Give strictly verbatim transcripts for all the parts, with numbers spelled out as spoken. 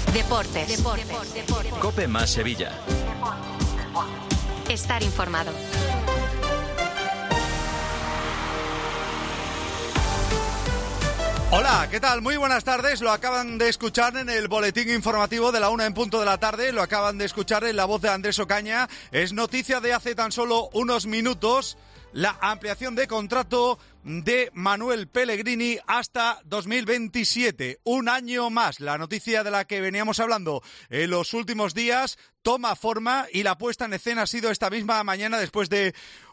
Deportes. Deportes. Deportes. COPE más Sevilla. Estar informado. Hola, ¿qué tal? Muy buenas tardes. Lo acaban de escuchar en el boletín informativo de la una en punto de la tarde. Lo acaban de escuchar en la voz de Andrés Ocaña. Es noticia de hace tan solo unos minutos la ampliación de contrato de Manuel Pellegrini hasta dos mil veintisiete. Un año más. La noticia de la que veníamos hablando en los últimos días toma forma y la puesta en escena ha sido esta misma mañana después de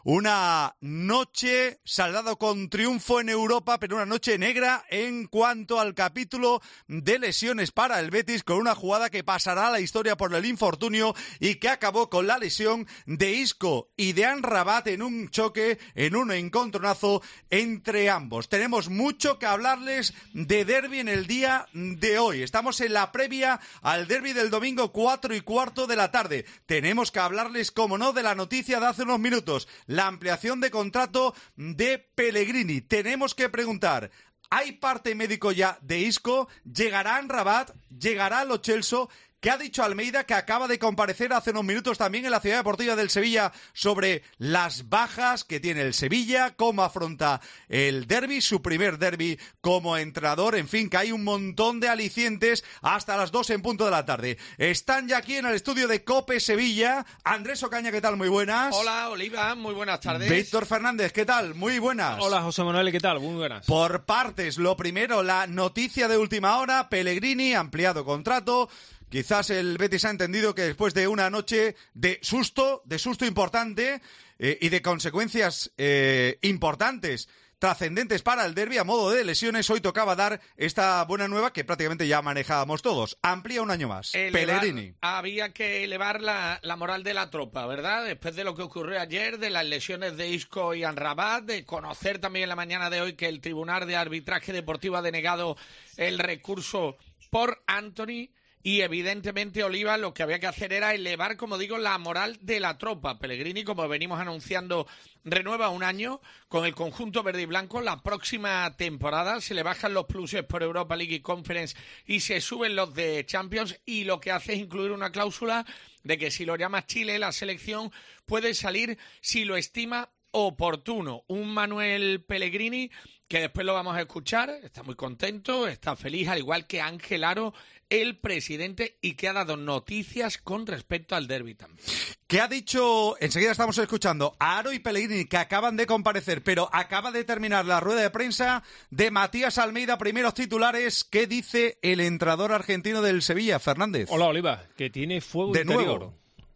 una noche saldado con triunfo en Europa, pero una noche negra en cuanto al capítulo de lesiones para el Betis, con una jugada que pasará a la historia por el infortunio y que acabó con la lesión de Isco y de Amrabat en un choque, en un encontronazo entre ambos. Tenemos mucho que hablarles de derbi en el día de hoy. Estamos en la previa al derbi del domingo cuatro y cuarto de la tarde. Tenemos que hablarles, como no, de la noticia de hace unos minutos, la ampliación de contrato de Pellegrini. Tenemos que preguntar, ¿hay parte médico ya de Isco? ¿Llegará Amrabat? ¿Llegará Lo Celso? ¿Qué ha dicho Almeida, que acaba de comparecer hace unos minutos también en la Ciudad Deportiva del Sevilla sobre las bajas que tiene el Sevilla, cómo afronta el derbi, su primer derbi como entrenador? En fin, que hay un montón de alicientes hasta las dos en punto de la tarde. Están ya aquí en el estudio de COPE Sevilla. Andrés Ocaña, ¿qué tal? Muy buenas. Hola, Oliva, muy buenas tardes. Víctor Fernández, ¿qué tal? Muy buenas. Hola, José Manuel, ¿qué tal? Muy buenas. Por partes, lo primero, la noticia de última hora, Pellegrini, ampliado contrato. Quizás el Betis ha entendido que después de una noche de susto, de susto importante eh, y de consecuencias eh, importantes, trascendentes para el derbi a modo de lesiones, hoy tocaba dar esta buena nueva que prácticamente ya manejábamos todos. Amplía un año más. Elevar, Pellegrini. Había que elevar la, la moral de la tropa, ¿verdad? Después de lo que ocurrió ayer, de las lesiones de Isco y Amrabat, de conocer también en la mañana de hoy que el Tribunal de Arbitraje Deportivo ha denegado el recurso por Antony. Y evidentemente, Oliva, lo que había que hacer era elevar, como digo, la moral de la tropa. Pellegrini, como venimos anunciando, renueva un año con el conjunto verde y blanco. La próxima temporada se le bajan los pluses por Europa League y Conference y se suben los de Champions. Y lo que hace es incluir una cláusula de que si lo llama Chile, la selección puede salir si lo estima oportuno. Un Manuel Pellegrini que después lo vamos a escuchar, está muy contento, está feliz, al igual que Ángel Aro, el presidente, y que ha dado noticias con respecto al derbi también. ¿Qué ha dicho? Enseguida estamos escuchando a Aro y Pellegrini, que acaban de comparecer, pero acaba de terminar la rueda de prensa de Matías Almeida. Primeros titulares, ¿qué dice el entrenador argentino del Sevilla, Fernández? Hola, Oliva, que tiene fuego de interior. Nuevo.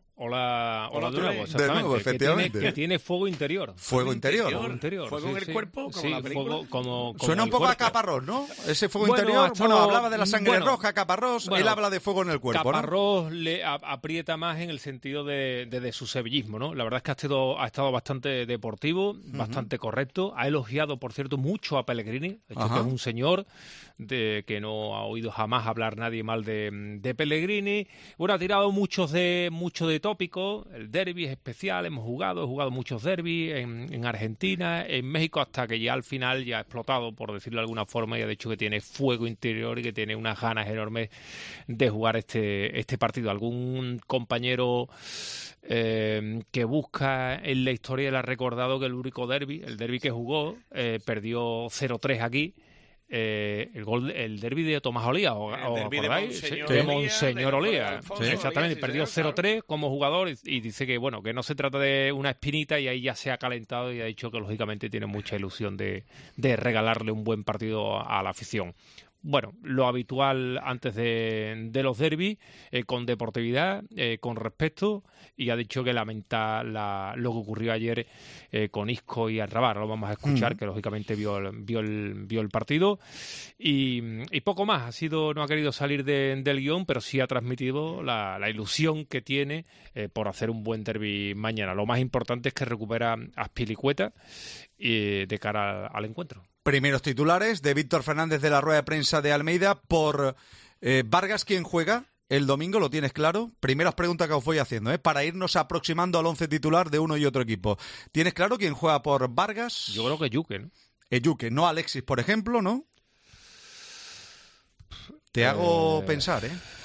Hola, hola, Hola de nuevo, exactamente. De nuevo, efectivamente. Que tiene, que tiene fuego interior. Fuego interior. Fuego interior. Fuego sí, en el sí. cuerpo, como sí, la película. Fuego como, como Suena un poco cuerpo. a Caparrós, ¿no? Ese fuego Bueno, interior. ha estado- Bueno, hablaba de la sangre bueno, roja, Caparrós. bueno, él habla de fuego en el cuerpo, ¿no? Caparrós le a- aprieta más en el sentido de, de, de su sevillismo, ¿no? La verdad es que ha estado, ha estado bastante deportivo, uh-huh. bastante correcto. Ha elogiado, por cierto, mucho a Pellegrini. De hecho, Ajá. que es un señor de que no ha oído jamás hablar nadie mal de, de Pellegrini. Bueno, ha tirado muchos de mucho de tópicos. El derbi es especial, hemos jugado, he jugado muchos derbis en, en Argentina, en México, hasta que ya al final ya ha explotado, por decirlo de alguna forma, y ha dicho que tiene fuego interior y que tiene unas ganas enormes de jugar este, este partido. Algún compañero eh, que busca en la historia le ha recordado que el único derbi, el derbi que jugó, eh, perdió cero tres aquí. Eh, el gol, el derbi de Tomás Olía, ¿o, El ¿os derbi de acordáis? Monseñor Sí, de Olía, Monseñor de Olía. Alfonso Sí. Olía, Exactamente, sí, perdió señor, cero tres claro. como jugador y, y dice que bueno, que no se trata de una espinita, y ahí ya se ha calentado y ha dicho que lógicamente tiene mucha ilusión de, de regalarle un buen partido a, a la afición. Bueno, lo habitual antes de, de los derbis, eh, con deportividad, eh, con respeto, y ha dicho que lamenta la, lo que ocurrió ayer eh, con Isco y Amrabat. Lo vamos a escuchar, mm. que lógicamente vio el, vio el, vio el partido, y, y poco más. Ha sido, no ha querido salir de, del guión, pero sí ha transmitido la, la ilusión que tiene eh, por hacer un buen derbi mañana. Lo más importante es que recupera a Azpilicueta eh, de cara al, al encuentro. Primeros titulares de Víctor Fernández de la rueda de prensa de Almeida. Por eh, Vargas, ¿quién juega el domingo? ¿Lo tienes claro? Primeras preguntas que os voy haciendo, ¿eh? Para irnos aproximando al once titular de uno y otro equipo. ¿Tienes claro quién juega por Vargas? Yo creo que Yuque, ¿no? Yuque, no Alexis, por ejemplo, ¿no? Te hago eh... pensar, ¿eh?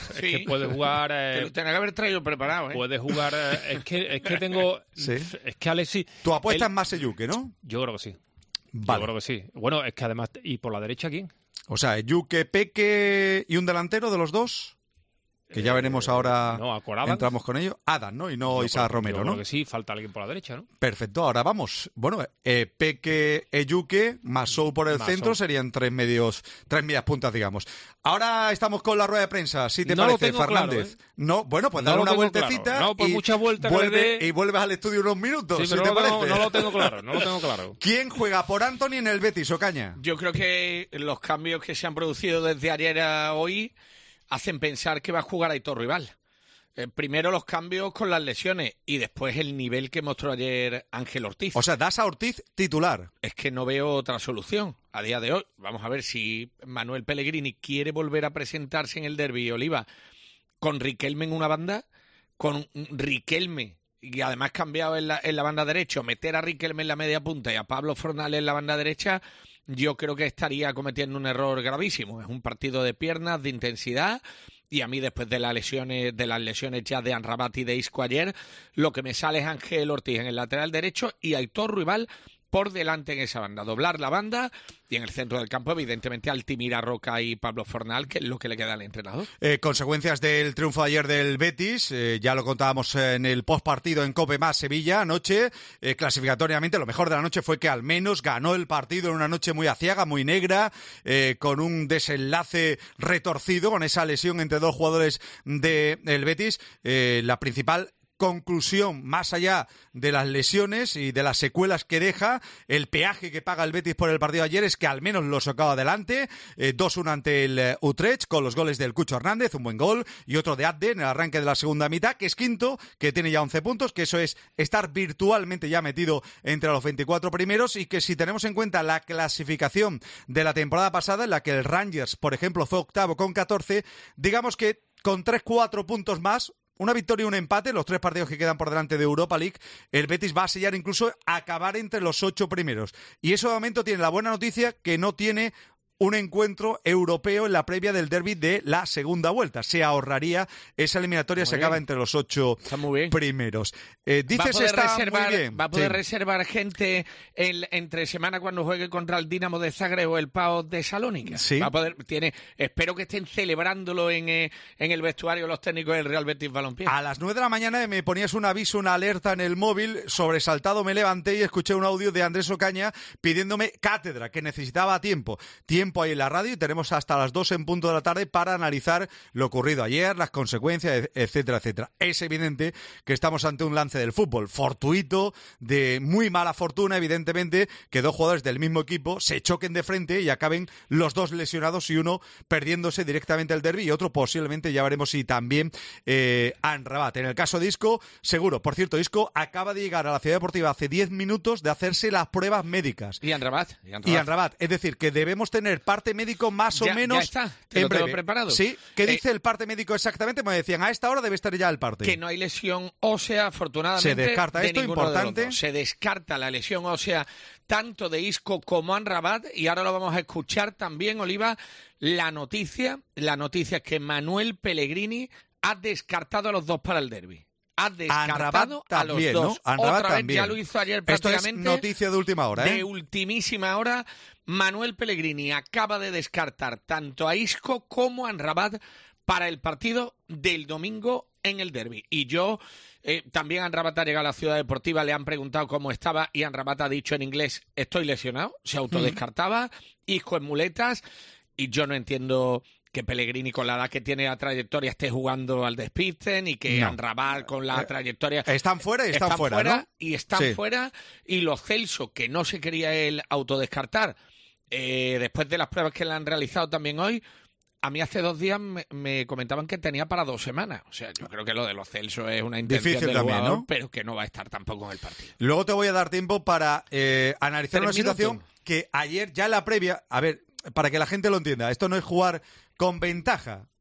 Es Sí. que puede jugar... Que Eh, lo tenía que haber traído preparado, ¿eh? puede jugar... eh, es, que, es que tengo... Sí. Es que Alexis... Tu apuesta él- es más Eyuke, ¿no? Yo creo que sí. Vale. Yo creo que sí. Bueno, es que además... ¿Y por la derecha quién? O sea, Eyuke, Peque y un delantero de los dos. Que ya veremos ahora, no, a Coradans. entramos con ello. Adam, ¿no? Y no Yo Isaac creo- Romero, yo ¿no? creo que sí, falta alguien por la derecha, ¿no? Perfecto, ahora vamos. Bueno, eh, Peque, Eyuke, más Sou por el Más centro Sou. serían tres medios, tres medias puntas, digamos. Ahora estamos con la rueda de prensa, si te No lo parece, tengo claro, Fernández. ¿eh? No, bueno, pues No dale lo una tengo vueltecita claro. No, pues y, muchas vueltas que le vuelve, dé. y vuelves al estudio unos minutos, Sí, si pero te no lo, tengo, parece. no lo tengo claro, no lo tengo claro. ¿Quién juega por Anthony en el Betis, Ocaña? Yo creo que los cambios que se han producido desde ayer a hoy hacen pensar que va a jugar Aitor Rival. Eh, primero los cambios con las lesiones y después el nivel que mostró ayer Ángel Ortiz. O sea, das a Ortiz titular. Es que no veo otra solución a día de hoy. Vamos a ver si Manuel Pellegrini quiere volver a presentarse en el derbi, Oliva, con Riquelme en una banda, con Riquelme y además cambiado en la, en la banda derecha, meter a Riquelme en la media punta y a Pablo Fornals en la banda derecha, yo creo que estaría cometiendo un error gravísimo. Es un partido de piernas, de intensidad. Y a mí, después de las lesiones, de las lesiones ya de Amrabat y de Isco ayer, lo que me sale es Ángel Ortiz en el lateral derecho y Aitor Rival por delante en esa banda. Doblar la banda y en el centro del campo, evidentemente, Altimira Roca y Pablo Fornals, que es lo que le queda al entrenador. Eh, consecuencias del triunfo de ayer del Betis, eh, ya lo contábamos en el postpartido en Cope más Sevilla anoche, eh, clasificatoriamente lo mejor de la noche fue que al menos ganó el partido en una noche muy aciaga, muy negra, eh, con un desenlace retorcido, con esa lesión entre dos jugadores del Betis, eh, la principal conclusión, más allá de las lesiones y de las secuelas que deja, el peaje que paga el Betis por el partido de ayer es que al menos lo sacó adelante, eh, dos uno ante el eh, Utrecht, con los goles del Cucho Hernández, un buen gol, y otro de Adde en el arranque de la segunda mitad, que es quinto, que tiene ya once puntos, que eso es estar virtualmente ya metido entre los veinticuatro primeros, y que si tenemos en cuenta la clasificación de la temporada pasada, en la que el Rangers, por ejemplo, fue octavo con catorce, digamos que con tres cuatro puntos más, una victoria y un empate, los tres partidos que quedan por delante de Europa League, el Betis va a sellar incluso acabar entre los ocho primeros. Y eso de momento tiene la buena noticia que no tiene un encuentro europeo en la previa del derbi de la segunda vuelta. Se ahorraría esa eliminatoria, Muy se bien. acaba entre los ocho Está muy bien. primeros. Eh, Va a dices poder está reservar, muy bien. va a poder Sí. reservar gente en- entre semana cuando juegue contra el Dinamo de Zagreb o el Pau de Salónica. Sí. Va a poder, tiene, espero que estén celebrándolo en, eh, en el vestuario los técnicos del Real Betis Balompié. A las nueve de la mañana me ponías un aviso, una alerta en el móvil, sobresaltado me levanté y escuché un audio de Andrés Ocaña pidiéndome cátedra, que necesitaba tiempo. Tiempo ahí en la radio y tenemos hasta las dos en punto de la tarde para analizar lo ocurrido ayer, las consecuencias, etcétera, etcétera. Es evidente que estamos ante un lance del fútbol fortuito, de muy mala fortuna, evidentemente, que dos jugadores del mismo equipo se choquen de frente y acaben los dos lesionados y uno perdiéndose directamente el derbi y otro posiblemente, ya veremos si también eh, Amrabat. En el caso de Isco, seguro. Por cierto, Isco acaba de llegar a la Ciudad Deportiva hace diez minutos de hacerse las pruebas médicas. Y Amrabat. Y Amrabat. Y Amrabat, es decir, que debemos tener parte médico más o Ya- menos ya está, te en lo tengo breve. preparado. Sí, ¿qué Eh, dice el parte médico exactamente? Me decían, a esta hora debe estar ya el parte. Que no hay lesión ósea, afortunadamente. Se descarta de esto, ninguno de los importante. dos. Se descarta la lesión ósea tanto de Isco como Amrabat. Y ahora lo vamos a escuchar también, Oliva, la noticia. La noticia es que Manuel Pellegrini ha descartado a los dos para el derbi. Ha descartado a los también, dos. ¿no? Amrabat Otra vez, también. ya lo hizo ayer Esto es prácticamente. noticia de última hora, ¿eh? De ultimísima hora, Manuel Pellegrini acaba de descartar tanto a Isco como a Amrabat para el partido del domingo en el derbi. Y yo, eh, también Amrabat ha llegado a la Ciudad Deportiva, le han preguntado cómo estaba y Amrabat ha dicho en inglés, estoy lesionado, se autodescartaba, Isco en muletas, y yo no entiendo que Pellegrini, con la edad que tiene la trayectoria, esté jugando al despiste, ni que No. Amrabat, con la Eh, trayectoria... Están fuera y están, fuera, ¿no? y están Sí. fuera, y lo Celso, que no se quería él autodescartar, eh, después de las pruebas que le han realizado también hoy, a mí hace dos días me, me comentaban que tenía para dos semanas. O sea, yo creo que lo de los Celso es una intención Difícil del también, jugador, ¿no? pero que no va a estar tampoco en el partido. Luego te voy a dar tiempo para eh, analizar Tres una situación minutos. que ayer, ya en la previa, a ver, para que la gente lo entienda, esto no es jugar con ventaja.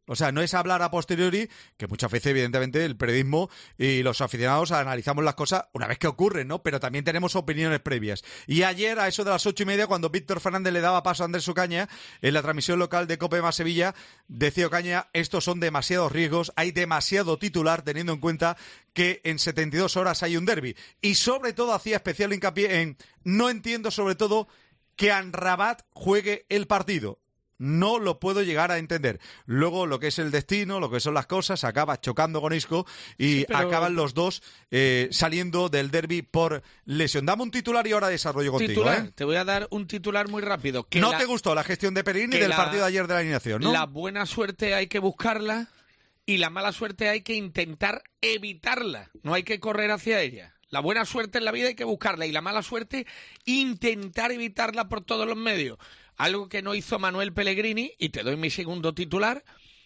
O sea, no es hablar a posteriori, que muchas veces, evidentemente, el periodismo y los aficionados analizamos las cosas una vez que ocurren, ¿no? Pero también tenemos opiniones previas. Y ayer, a eso de las ocho y media, cuando Víctor Fernández le daba paso a Andrés Ocaña, en la transmisión local de COPE más Sevilla, decía Ocaña, estos son demasiados riesgos, hay demasiado titular, teniendo en cuenta que en setenta y dos horas hay un derbi. Y sobre todo hacía especial hincapié en, no entiendo sobre todo que Amrabat juegue el partido. No lo puedo llegar a entender. Luego, lo que es el destino, lo que son las cosas, acaba chocando con Isco y sí, pero... acaban los dos eh, saliendo del derbi por lesión. Dame un titular y ahora desarrollo contigo. Titular, ¿eh? Te voy a dar un titular muy rápido. Que no la... te gustó la gestión de Pellegrini del la... partido de ayer de la alineación, ¿no? La buena suerte hay que buscarla y la mala suerte hay que intentar evitarla. No hay que correr hacia ella. La buena suerte en la vida hay que buscarla y la mala suerte intentar evitarla por todos los medios. Algo que no hizo Manuel Pellegrini, y te doy mi segundo titular,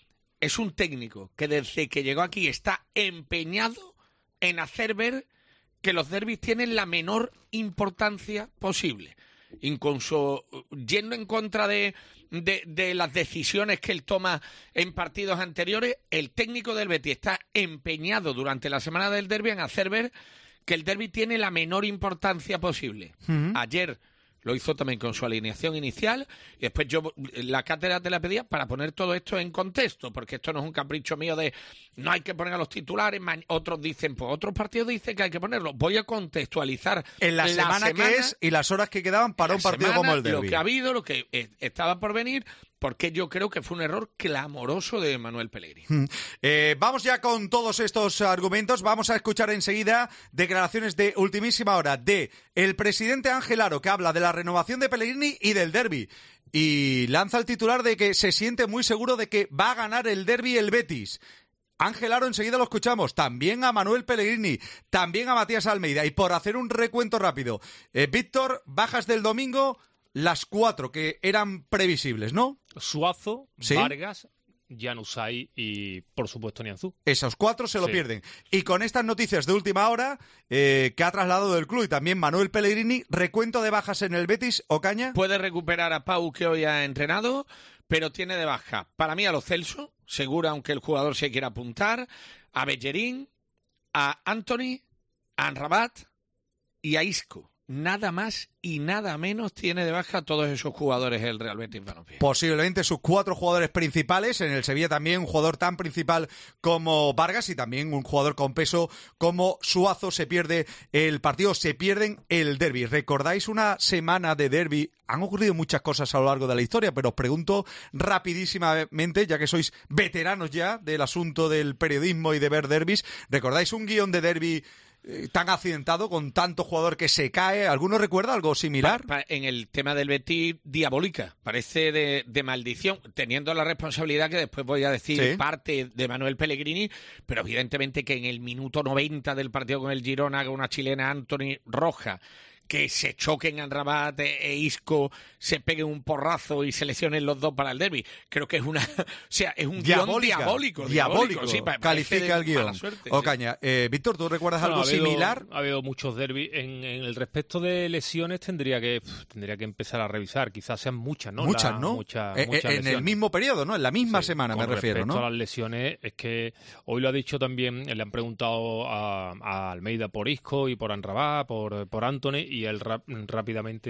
es un técnico que desde que llegó aquí está empeñado en hacer ver que los derbis tienen la menor importancia posible. Incluso yendo en contra de, de, de las decisiones que él toma en partidos anteriores, el técnico del Betis está empeñado durante la semana del derbi en hacer ver que el derbi tiene la menor importancia posible. Uh-huh. Ayer lo hizo también con su alineación inicial y después yo la cátedra te la pedía para poner todo esto en contexto, porque esto no es un capricho mío de no hay que poner a los titulares, otros dicen, pues otros partidos dicen que hay que ponerlo. Voy a contextualizar en la, la semana, semana que es y las horas que quedaban para un partido semana, como el derbi. Lo que ha habido, lo que estaba por venir, porque yo creo que fue un error clamoroso de Manuel Pellegrini. Eh, vamos ya con todos estos argumentos. Vamos a escuchar enseguida declaraciones de ultimísima hora de el presidente Ángel Aro, que habla de la renovación de Pellegrini y del derbi. Y lanza el titular de que se siente muy seguro de que va a ganar el derbi el Betis. Ángel Aro, enseguida lo escuchamos. También a Manuel Pellegrini, también a Matías Almeida. Y por hacer un recuento rápido, eh, Víctor, bajas del domingo, las cuatro que eran previsibles, ¿no? Suazo, ¿sí? Vargas, Januzaj y, por supuesto, Nianzú. Esos cuatro se lo sí. pierden. Y con estas noticias de última hora eh, que ha trasladado del club y también Manuel Pellegrini, recuento de bajas en el Betis, Ocaña. Puede recuperar a Pau, que hoy ha entrenado, pero tiene de baja, para mí, a Lo Celso, seguro, aunque el jugador se quiera apuntar, a Bellerín, a Anthony, a Amrabat y a Isco. Nada más y nada menos tiene de baja a todos esos jugadores el Real Betis Balompié. Posiblemente sus cuatro jugadores principales. En el Sevilla también un jugador tan principal como Vargas y también un jugador con peso como Suazo. Se pierde el partido, se pierden el derbi. ¿Recordáis una semana de derbi? Han ocurrido muchas cosas a lo largo de la historia, pero os pregunto rapidísimamente, ya que sois veteranos ya del asunto del periodismo y de ver derbis, ¿recordáis un guión de derbi tan accidentado, con tanto jugador que se cae? ¿Alguno recuerda algo similar? Pa, pa, en el tema del Betis, diabólica. Parece de, de maldición, teniendo la responsabilidad que después voy a decir, ¿sí?, parte de Manuel Pellegrini, pero evidentemente que en el minuto noventa del partido con el Girona haga una chilena Anthony Roja, que se choquen Amrabat e Isco, se peguen un porrazo y se lesionen los dos para el derbi. Creo que es una, o sea, es un guión diabólico. Diabólico, sí, califica el guión. Suerte, Ocaña, sí. eh, Víctor, ¿tú recuerdas bueno, algo ha habido, similar? Ha habido muchos derbis. En, en el respecto de lesiones tendría que pff, tendría que empezar a revisar. Quizás sean muchas, ¿no? Muchas, La, ¿no? Mucha, eh, muchas en lesiones. el mismo periodo, ¿no? En la misma sí, semana me refiero, ¿no? Respecto a las lesiones, es que hoy lo ha dicho también, le han preguntado a, a Almeida por Isco y por Amrabat, por, por Anthony, y él rap, rápidamente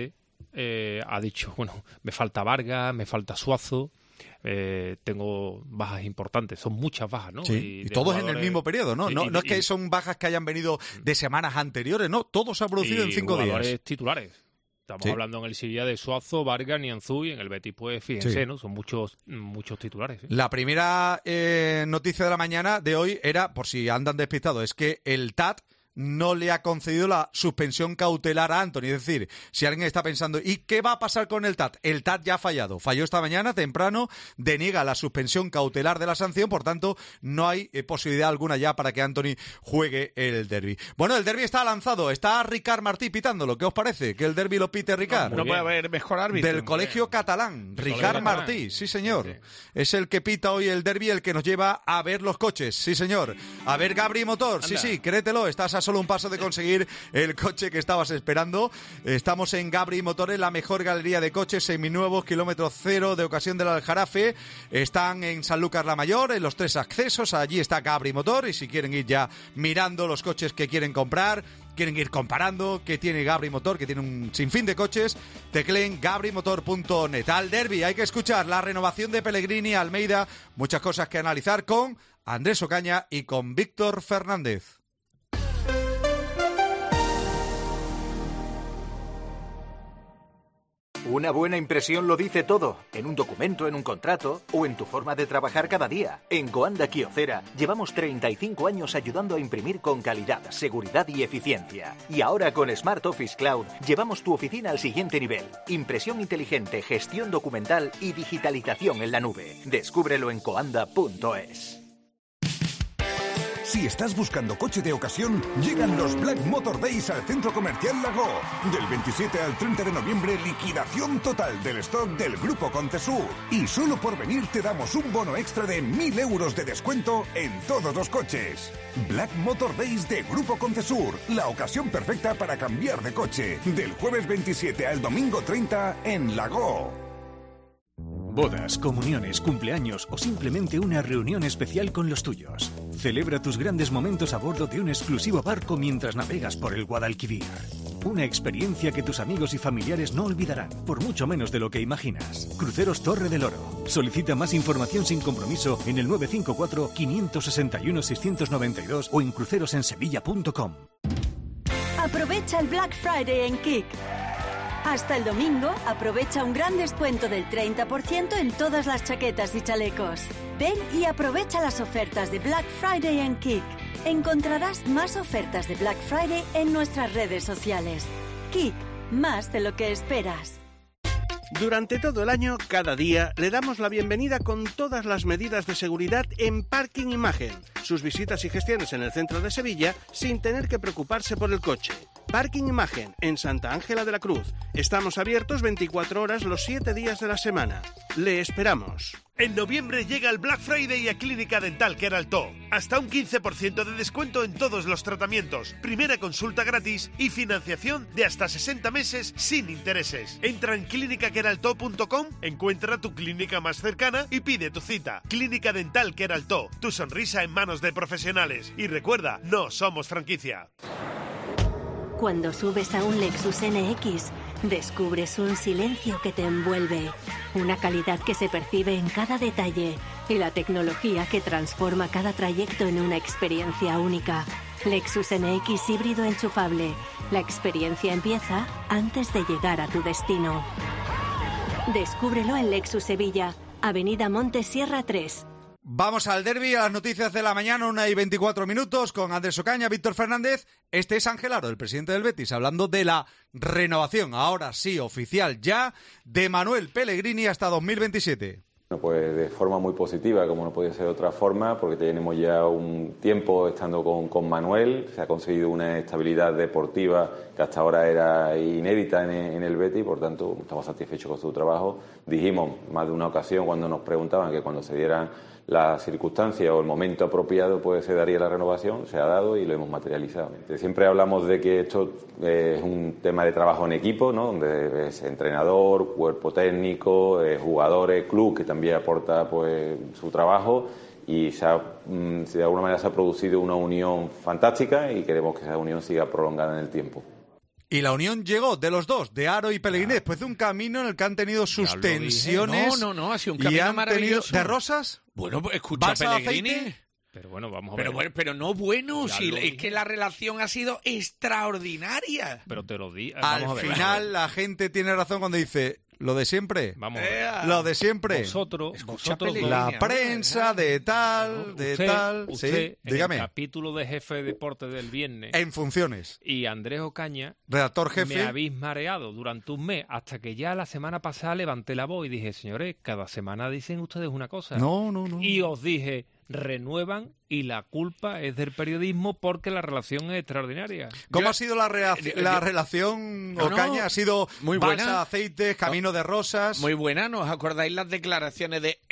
Eh, ha dicho, bueno, me falta Vargas, me falta Suazo, eh, tengo bajas importantes, son muchas bajas, ¿no? Sí, y, y todos jugadores... en el mismo periodo, ¿no? Sí, no, y, no es que y... son bajas que hayan venido de semanas anteriores, no, todo se ha producido en cinco jugadores días. Titulares. Estamos sí. hablando en el Sevilla de Suazo, Vargas, Nianzú, y en el Betis, pues fíjense, sí. ¿no? Son muchos muchos titulares. ¿eh? La primera eh, noticia de la mañana de hoy era, por si andan despistados, es que el T A T no le ha concedido la suspensión cautelar a Anthony. Es decir, si alguien está pensando, ¿y qué va a pasar con el T A T? El T A T ya ha fallado. Falló esta mañana, temprano, deniega la suspensión cautelar de la sanción, por tanto, no hay eh, posibilidad alguna ya para que Anthony juegue el derbi. Bueno, el derbi está lanzado, está Ricard Martí pitándolo. ¿Qué os parece? Que el derbi lo pite Ricard. No, no puede haber mejor árbitro. Del colegio catalán, Ricard Martí, sí señor. Sí, sí. Es el que pita hoy el derbi, el que nos lleva a ver los coches, sí señor. A ver Gabri Motor, sí, sí, créetelo, estás a solo un paso de conseguir el coche que estabas esperando. Estamos en Gabri Motores, la mejor galería de coches seminuevos, kilómetro cero de ocasión del Aljarafe. Están en Sanlúcar la Mayor, en los tres accesos. Allí está Gabri Motor, y si quieren ir ya mirando los coches que quieren comprar, quieren ir comparando qué tiene Gabri Motor, que tiene un sinfín de coches, tecleen gabri motor punto net. Al derbi hay que escuchar la renovación de Pellegrini, Almeida, muchas cosas que analizar con Andrés Ocaña y con Víctor Fernández. Una buena impresión lo dice todo, en un documento, en un contrato o en tu forma de trabajar cada día. En Coanda Kyocera llevamos treinta y cinco años ayudando a imprimir con calidad, seguridad y eficiencia. Y ahora con Smart Office Cloud llevamos tu oficina al siguiente nivel. Impresión inteligente, gestión documental y digitalización en la nube. Descúbrelo en coanda punto es. Si estás buscando coche de ocasión, llegan los Black Motor Days al Centro Comercial Lago. Del veintisiete al treinta de noviembre, liquidación total del stock del Grupo Contesur. Y solo por venir te damos un bono extra de mil euros de descuento en todos los coches. Black Motor Days de Grupo Contesur, la ocasión perfecta para cambiar de coche. Del jueves veintisiete al domingo treinta en Lago. Bodas, comuniones, cumpleaños o simplemente una reunión especial con los tuyos. Celebra tus grandes momentos a bordo de un exclusivo barco mientras navegas por el Guadalquivir. Una experiencia que tus amigos y familiares no olvidarán, por mucho menos de lo que imaginas. Cruceros Torre del Oro. Solicita más información sin compromiso en el nueve cinco cuatro, cinco seis uno, seis nueve dos o en crucerosensevilla punto com. Aprovecha el Black Friday en Kik. Hasta el domingo, aprovecha un gran descuento del treinta por ciento en todas las chaquetas y chalecos. Ven y aprovecha las ofertas de Black Friday en Kik. Encontrarás más ofertas de Black Friday en nuestras redes sociales. Kik, más de lo que esperas. Durante todo el año, cada día, le damos la bienvenida con todas las medidas de seguridad en Parking Imagen. Sus visitas y gestiones en el centro de Sevilla sin tener que preocuparse por el coche. Parking Imagen, en Santa Ángela de la Cruz. Estamos abiertos veinticuatro horas los siete días de la semana. Le esperamos. En noviembre llega el Black Friday a Clínica Dental Queraltó. Hasta un quince por ciento de descuento en todos los tratamientos, primera consulta gratis y financiación de hasta sesenta meses sin intereses. Entra en clínica queraltó punto com, encuentra tu clínica más cercana y pide tu cita. Clínica Dental Queraltó, tu sonrisa en manos de profesionales. Y recuerda, no somos franquicia. Cuando subes a un Lexus N X, descubres un silencio que te envuelve, una calidad que se percibe en cada detalle y la tecnología que transforma cada trayecto en una experiencia única. Lexus N X híbrido enchufable. La experiencia empieza antes de llegar a tu destino. Descúbrelo en Lexus Sevilla, Avenida Monte Sierra tres. Vamos al derbi, a las noticias de la mañana, una y veinticuatro minutos, con Andrés Ocaña, Víctor Fernández. Este es Ángel Aro, el presidente del Betis, hablando de la renovación, ahora sí, oficial ya, de Manuel Pellegrini hasta dos mil veintisiete. Bueno, pues de forma muy positiva, como no podía ser de otra forma, porque tenemos ya un tiempo estando con, con Manuel, se ha conseguido una estabilidad deportiva que hasta ahora era inédita en, en el Betis, por tanto estamos satisfechos con su trabajo. Dijimos más de una ocasión cuando nos preguntaban que cuando se dieran las circunstancias o el momento apropiado pues se daría la renovación, se ha dado y lo hemos materializado. Siempre hablamos de que esto es un tema de trabajo en equipo, ¿no? Donde es entrenador, cuerpo técnico, eh, jugadores, club que también aporta pues su trabajo y se ha, de alguna manera se ha producido una unión fantástica y queremos que esa unión siga prolongada en el tiempo. Y la unión llegó de los dos, de Aro y Pellegrini, después de un camino en el que han tenido sus tensiones. No, no, no, ha sido un camino maravilloso. ¿De rosas? Bueno, pues escucha, Pellegrini. Pero bueno, vamos a ver. Pero, bueno, pero no bueno, si es que la relación ha sido extraordinaria. Pero te lo di. Al vamos a ver, final la gente tiene razón cuando dice... Lo de siempre. Vamos a ver. Lo de siempre. Vosotros, vosotros la prensa de tal, de usted, tal. Usted, sí, dígame. En el capítulo de jefe de deporte del viernes. En funciones. Y Andrés Ocaña. Redactor jefe. Me habéis mareado durante un mes hasta que ya la semana pasada levanté la voz y dije, señores, cada semana dicen ustedes una cosa. No, no, no. Y os dije, renuevan y la culpa es del periodismo porque la relación es extraordinaria. ¿Cómo yo, ha sido la, rea- yo, la yo, relación, no, Ocaña? No, ¿Ha sido muy balsa buena. de aceites, camino de rosas? Muy buena, ¿no os acordáis las declaraciones de el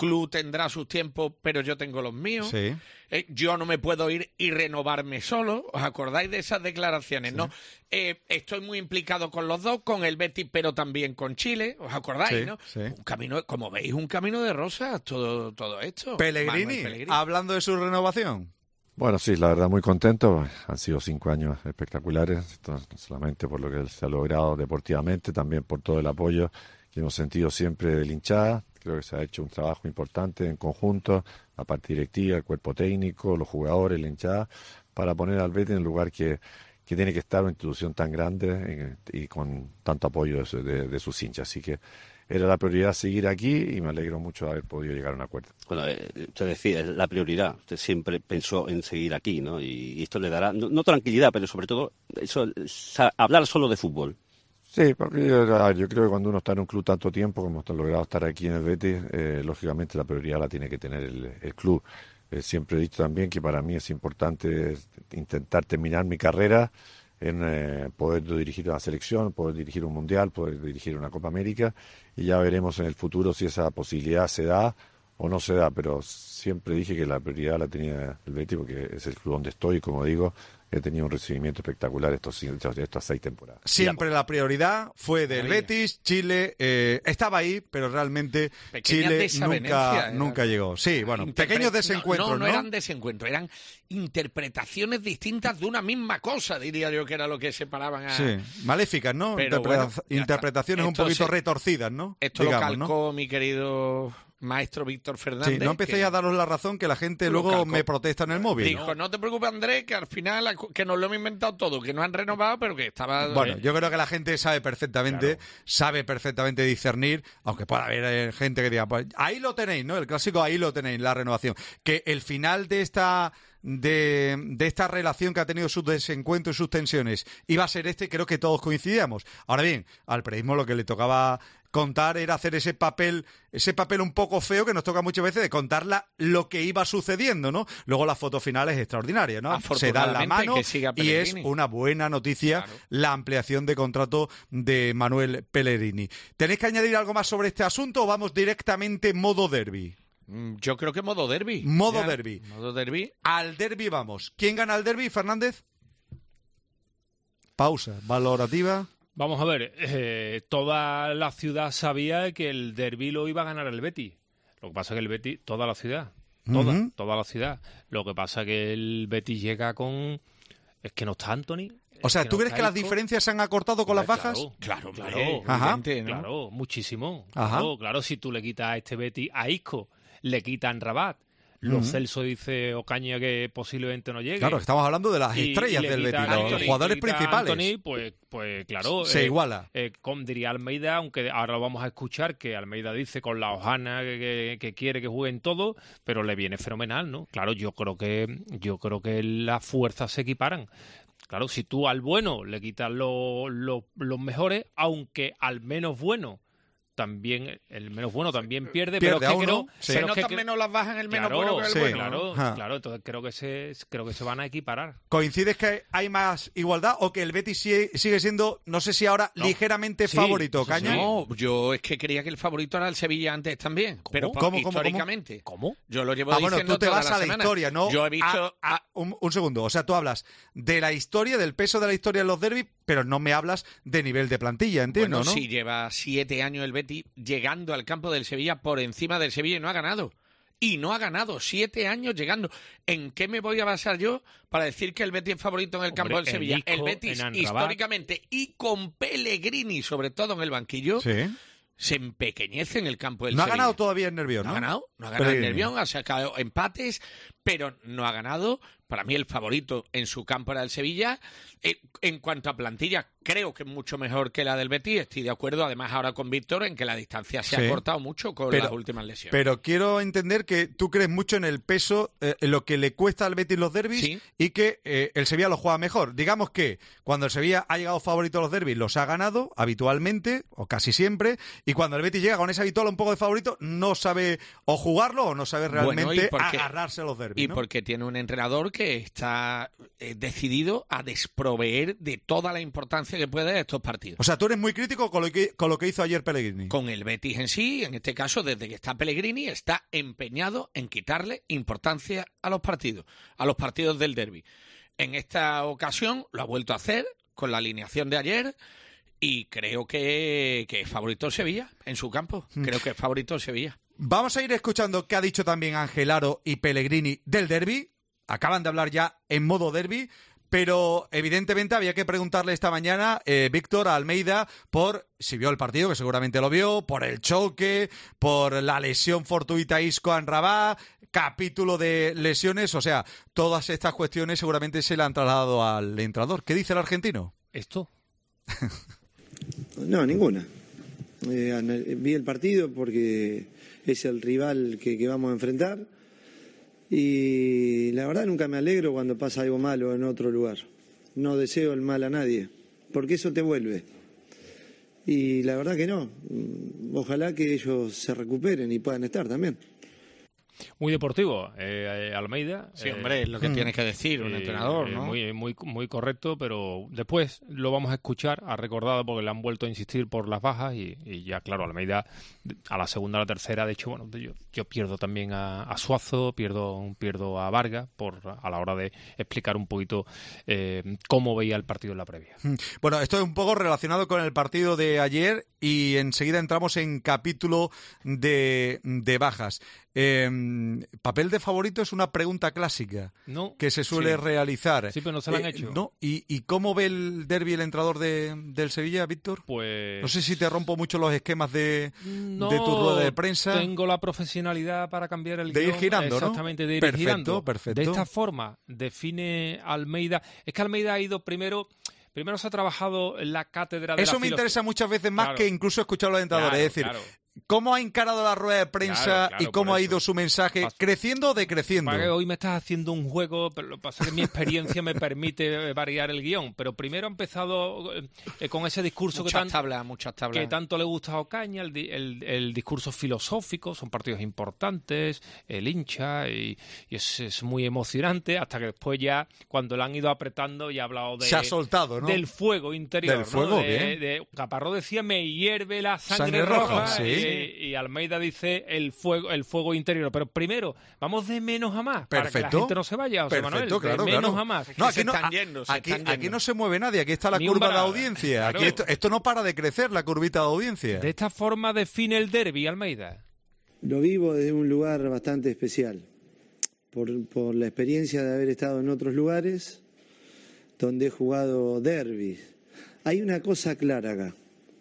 club tendrá sus tiempos, pero yo tengo los míos. Sí. Eh, yo no me puedo ir y renovarme solo. ¿Os acordáis de esas declaraciones, Sí. no? Eh, estoy muy implicado con los dos, con el Betis, pero también con Chile. ¿Os acordáis, Sí, no? sí. Un camino, como veis, un camino de rosas todo, todo esto. Pellegrini, Manuel Pellegrini. hablando de su renovación. Bueno, sí, la verdad muy contento. Han sido cinco años espectaculares, no solamente por lo que se ha logrado deportivamente, también por todo el apoyo que hemos sentido siempre de la hinchada. Creo que se ha hecho un trabajo importante en conjunto, la parte directiva, el cuerpo técnico, los jugadores, la hinchada, para poner al Betis en el lugar que, que tiene que estar, una institución tan grande y con tanto apoyo de, su- de, de sus hinchas. Así que era la prioridad seguir aquí y me alegro mucho de haber podido llegar a un acuerdo. Bueno, eh, usted decía, es la prioridad. Usted siempre pensó en seguir aquí, ¿no? Y, y esto le dará, no, no tranquilidad, pero sobre todo eso, sa- hablar solo de fútbol. Sí, porque yo, a ver, yo creo que cuando uno está en un club tanto tiempo como está logrado estar aquí en el Betis, eh, lógicamente la prioridad la tiene que tener el, el club. Eh, siempre he dicho también que para mí es importante intentar terminar mi carrera en eh, poder dirigir una selección, poder dirigir un mundial, poder dirigir una Copa América, y ya veremos en el futuro si esa posibilidad se da o no se da, pero siempre dije que la prioridad la tenía el Betis porque es el club donde estoy, y como digo, he tenido un recibimiento espectacular estos, estos, estas seis temporadas. Siempre la prioridad fue del Maravilla. Betis. Chile eh, estaba ahí, pero realmente Pequeñas Chile desavenencias, nunca, eran. nunca llegó. Sí, bueno, Interpre- pequeños desencuentros, no, ¿no? no, no eran desencuentros, eran interpretaciones distintas de una misma cosa, diría yo, que era lo que separaban a... Sí, maléficas, ¿no? Pero Interpreta- bueno, ya interpretaciones está. un Esto poquito se- retorcidas, ¿no? Esto Digamos, lo ¿no? calcó mi querido maestro Víctor Fernández. Sí, no empecéis que a daros la razón que la gente lo luego calcó. me protesta en el móvil. Dijo, no te preocupes, Andrés, que al final la- que nos lo hemos inventado todo, que no han renovado, pero que estaba... Bueno, eh, yo creo que la gente sabe perfectamente, sabe perfectamente discernir, aunque pueda haber eh, gente que diga, pues ahí lo tenéis, ¿no? El clásico, ahí lo tenéis, la renovación. Que el final de esta de, de esta relación que ha tenido sus desencuentros y sus tensiones iba a ser este, creo que todos coincidíamos. Ahora bien, al periodismo lo que le tocaba contar era hacer ese papel, ese papel un poco feo que nos toca muchas veces de contar la- lo que iba sucediendo, ¿no? Luego la foto final es extraordinaria, ¿no? Se dan la Afortunadamente, mano que siga y es Pellegrini. una buena noticia la ampliación de contrato de Manuel Pellegrini. ¿Tenéis que añadir algo más sobre este asunto o vamos directamente modo derbi? mm, Yo creo que modo derbi. Modo Ya, derbi. Modo derbi. Al derbi vamos. ¿Quién gana el derbi, Fernández? Pausa. Valorativa. Vamos a ver, eh, toda la ciudad sabía que el derbi lo iba a ganar el Betis. Lo que pasa es que el Betis, toda la ciudad, toda, Ujú. toda la ciudad. Lo que pasa es que el Betis llega con... Es que no está Anthony. O sea, es ¿tú no crees está que las Isco. diferencias se han acortado con las Hombre, bajas? Claro, Claro, claro, hombre, Ajá. evidente, ¿no? claro, muchísimo. Ajá. Claro, claro, si tú le quitas a este Betis a Isco, le quitan Rabat. Los Ujú. Celso dice Ocaña que posiblemente no llegue. Claro, estamos hablando de las Y- estrellas y le del quita Betis, a los Anthony, jugadores quita a principales. Anthony, pues, pues claro. Se eh, iguala. eh, como diría Almeida, aunque ahora lo vamos a escuchar, que Almeida dice con la hojana que, que- que quiere que jueguen todo, pero le viene fenomenal, ¿no? Claro, yo creo que yo creo que las fuerzas se equiparan. Claro, si tú al bueno le quitas lo- lo- los mejores, aunque al menos bueno también, el menos bueno también pierde, Pierde pero a es que uno, creo, sí. Se pero es que notan cre- menos las bajas en el menos Claro, bueno que el sí, bueno. claro, Ajá. claro, entonces creo que se creo que se van a equiparar. ¿Coincides que hay más igualdad o que el Betis sigue, sigue siendo, no sé si ahora, No. ligeramente Sí, favorito, sí, Caña? No, yo es que creía que el favorito era el Sevilla antes también. Pero por- ¿Cómo, cómo, históricamente. ¿Cómo? Yo lo llevo Ah, bueno, diciendo tú te toda vas a la semana. historia, ¿no? Yo he visto... Ah, ah, un, un segundo, o sea, tú hablas de la historia, del peso de la historia en los derbis, pero no me hablas de nivel de plantilla, entiendo, Bueno, ¿no? sí, lleva siete años el Betis llegando al campo del Sevilla por encima del Sevilla y no ha ganado. Y no ha ganado, siete años llegando. ¿En qué me voy a basar yo para decir que el Betis es favorito en el campo Hombre, del Sevilla? en Isco, El Betis, en Amrabat. históricamente, y con Pellegrini, sobre todo en el banquillo, Sí. se empequeñece en el campo del No ha Sevilla. ganado todavía el Nervión, No ¿no? ha ganado, no ha ganado el Pellegrini. Nervión, ha sacado empates, pero no ha ganado. Para mí el favorito en su campo era el Sevilla. Eh, en cuanto a plantilla, creo que es mucho mejor que la del Betis. Estoy de acuerdo, además, ahora con Víctor, en que la distancia se Sí. ha cortado mucho con Pero- las últimas lesiones. Pero quiero entender que tú crees mucho en el peso, eh, en lo que le cuesta al Betis los derbis Sí. y que eh, el Sevilla lo juega mejor. Digamos que cuando el Sevilla ha llegado favorito a los derbis los ha ganado habitualmente o casi siempre, y cuando el Betis llega con esa vitola un poco de favorito no sabe o jugarlo o no sabe Bueno, realmente y porque- agarrarse a los derbis, Y ¿no? porque tiene un entrenador que que está eh, decidido a desproveer de toda la importancia que puede estos partidos. O sea, tú eres muy crítico con lo que, con lo que hizo ayer Pellegrini. Con el Betis en sí, en este caso, desde que está Pellegrini, está empeñado en quitarle importancia a los partidos, a los partidos del derbi. En esta ocasión lo ha vuelto a hacer con la alineación de ayer y creo que, que es favorito el Sevilla en su campo. Creo que es favorito el Sevilla. Vamos a ir escuchando qué ha dicho también Angelaro y Pellegrini del derbi. Acaban de hablar ya en modo derbi, pero evidentemente había que preguntarle esta mañana, eh, Víctor, a Almeida, por si vio el partido, que seguramente lo vio, por el choque, por la lesión fortuita a Isco Amrabat, capítulo de lesiones, o sea, todas estas cuestiones seguramente se le han trasladado al entrenador. ¿Qué dice el argentino? ¿Esto? No, ninguna. Eh, vi el partido porque es el rival que, que vamos a enfrentar y la verdad nunca me alegro cuando pasa algo malo en otro lugar. No deseo el mal a nadie, porque eso te vuelve. Y la verdad que no. Ojalá que ellos se recuperen y puedan estar también. Muy deportivo, eh, Almeida. Sí, hombre, es lo que mm. tiene que decir un eh, entrenador, ¿no? Muy, muy, muy correcto, pero después lo vamos a escuchar. Ha recordado porque le han vuelto a insistir por las bajas y, y ya, claro, Almeida a la segunda, a la tercera, de hecho, bueno, yo, yo pierdo también a, a Suazo, pierdo, pierdo a Vargas por a la hora de explicar un poquito eh, cómo veía el partido en la previa. Bueno, esto es un poco relacionado con el partido de ayer y enseguida entramos en capítulo de, de bajas. Eh, papel de favorito es una pregunta clásica no, que se suele sí. realizar. Sí, pero no se la han eh, hecho. ¿no? ¿Y, ¿Y cómo ve el derbi el entrenador de, del Sevilla, Víctor? Pues... No sé si te rompo mucho los esquemas de, no, de tu rueda de prensa. Tengo la profesionalidad para cambiar el de guión. ir girando, Exactamente, ¿no? de ir perfecto, girando. Perfecto. De esta forma define Almeida. Es que Almeida ha ido primero... Primero se ha trabajado en la cátedra de Eso la me interesa muchas veces más claro. que incluso escuchar a los entrenadores. Claro, es decir, claro. ¿cómo ha encarado la rueda de prensa claro, claro, y cómo ha ido eso. su mensaje? Pas ¿Creciendo o decreciendo? Para que hoy me estás haciendo un juego, pero lo que pasa es que mi experiencia me permite variar el guión. Pero primero ha empezado eh, con ese discurso muchas que, tan, tablas, muchas tablas. que tanto le gusta a Ocaña, el, el, el discurso filosófico, son partidos importantes, el hincha, y, y es, es muy emocionante, hasta que después ya, cuando le han ido apretando, ya ha hablado de, se ha soltado, ¿no? del fuego interior. Del fuego, ¿no? de, bien. De, Caparrós decía, me hierve la sangre, sangre roja, roja sí. y, y Almeida dice el fuego, el fuego interior. Pero primero, vamos de menos a más, perfecto, para que la gente no se vaya, José perfecto, Manuel, claro, de menos claro. a más. No, aquí, se no, están yendo, se aquí, están aquí yendo. no se mueve nadie, aquí está la Ni curva de barada. audiencia. Claro. Aquí esto, esto no para de crecer, la curvita de audiencia. De esta forma define el derbi, Almeida. Lo vivo desde un lugar bastante especial, por, por la experiencia de haber estado en otros lugares donde he jugado derbis. Hay una cosa clara acá.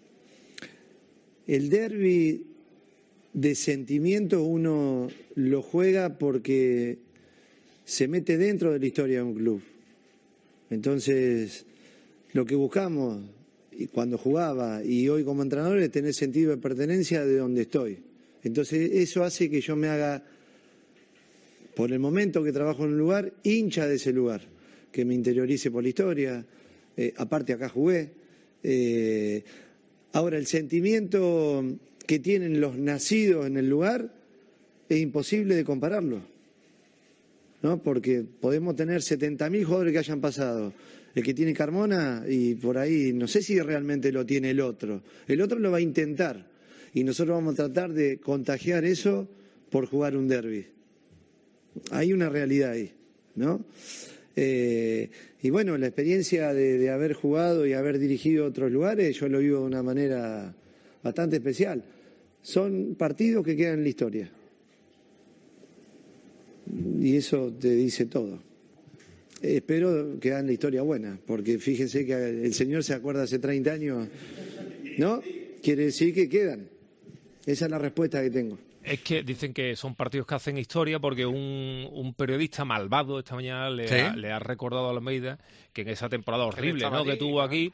El derbi de sentimiento uno lo juega porque se mete dentro de la historia de un club. Entonces, lo que buscamos y cuando jugaba y hoy como entrenador es tener sentido de pertenencia de donde estoy. Entonces, eso hace que yo me haga, por el momento que trabajo en un lugar, hincha de ese lugar, que me interiorice por la historia. Eh, aparte, acá jugué. Eh, ahora, el sentimiento que tienen los nacidos en el lugar es imposible de compararlo, ¿no? Porque podemos tener setenta mil jugadores que hayan pasado. El que tiene Carmona, y por ahí no sé si realmente lo tiene el otro. El otro lo va a intentar y nosotros vamos a tratar de contagiar eso por jugar un derbi. Hay una realidad ahí, ¿no? Eh, y bueno, la experiencia de, de haber jugado y haber dirigido otros lugares, yo lo vivo de una manera bastante especial. Son partidos que quedan en la historia. Y eso te dice todo. Espero que hagan la historia buena, porque fíjense que el señor se acuerda hace treinta años, ¿no? Quiere decir que quedan. Esa es la respuesta que tengo. Es que dicen que son partidos que hacen historia porque un, un periodista malvado esta mañana le, ¿Sí? ha, le ha recordado a Almeida que en esa temporada horrible, ¿no?, que tuvo aquí,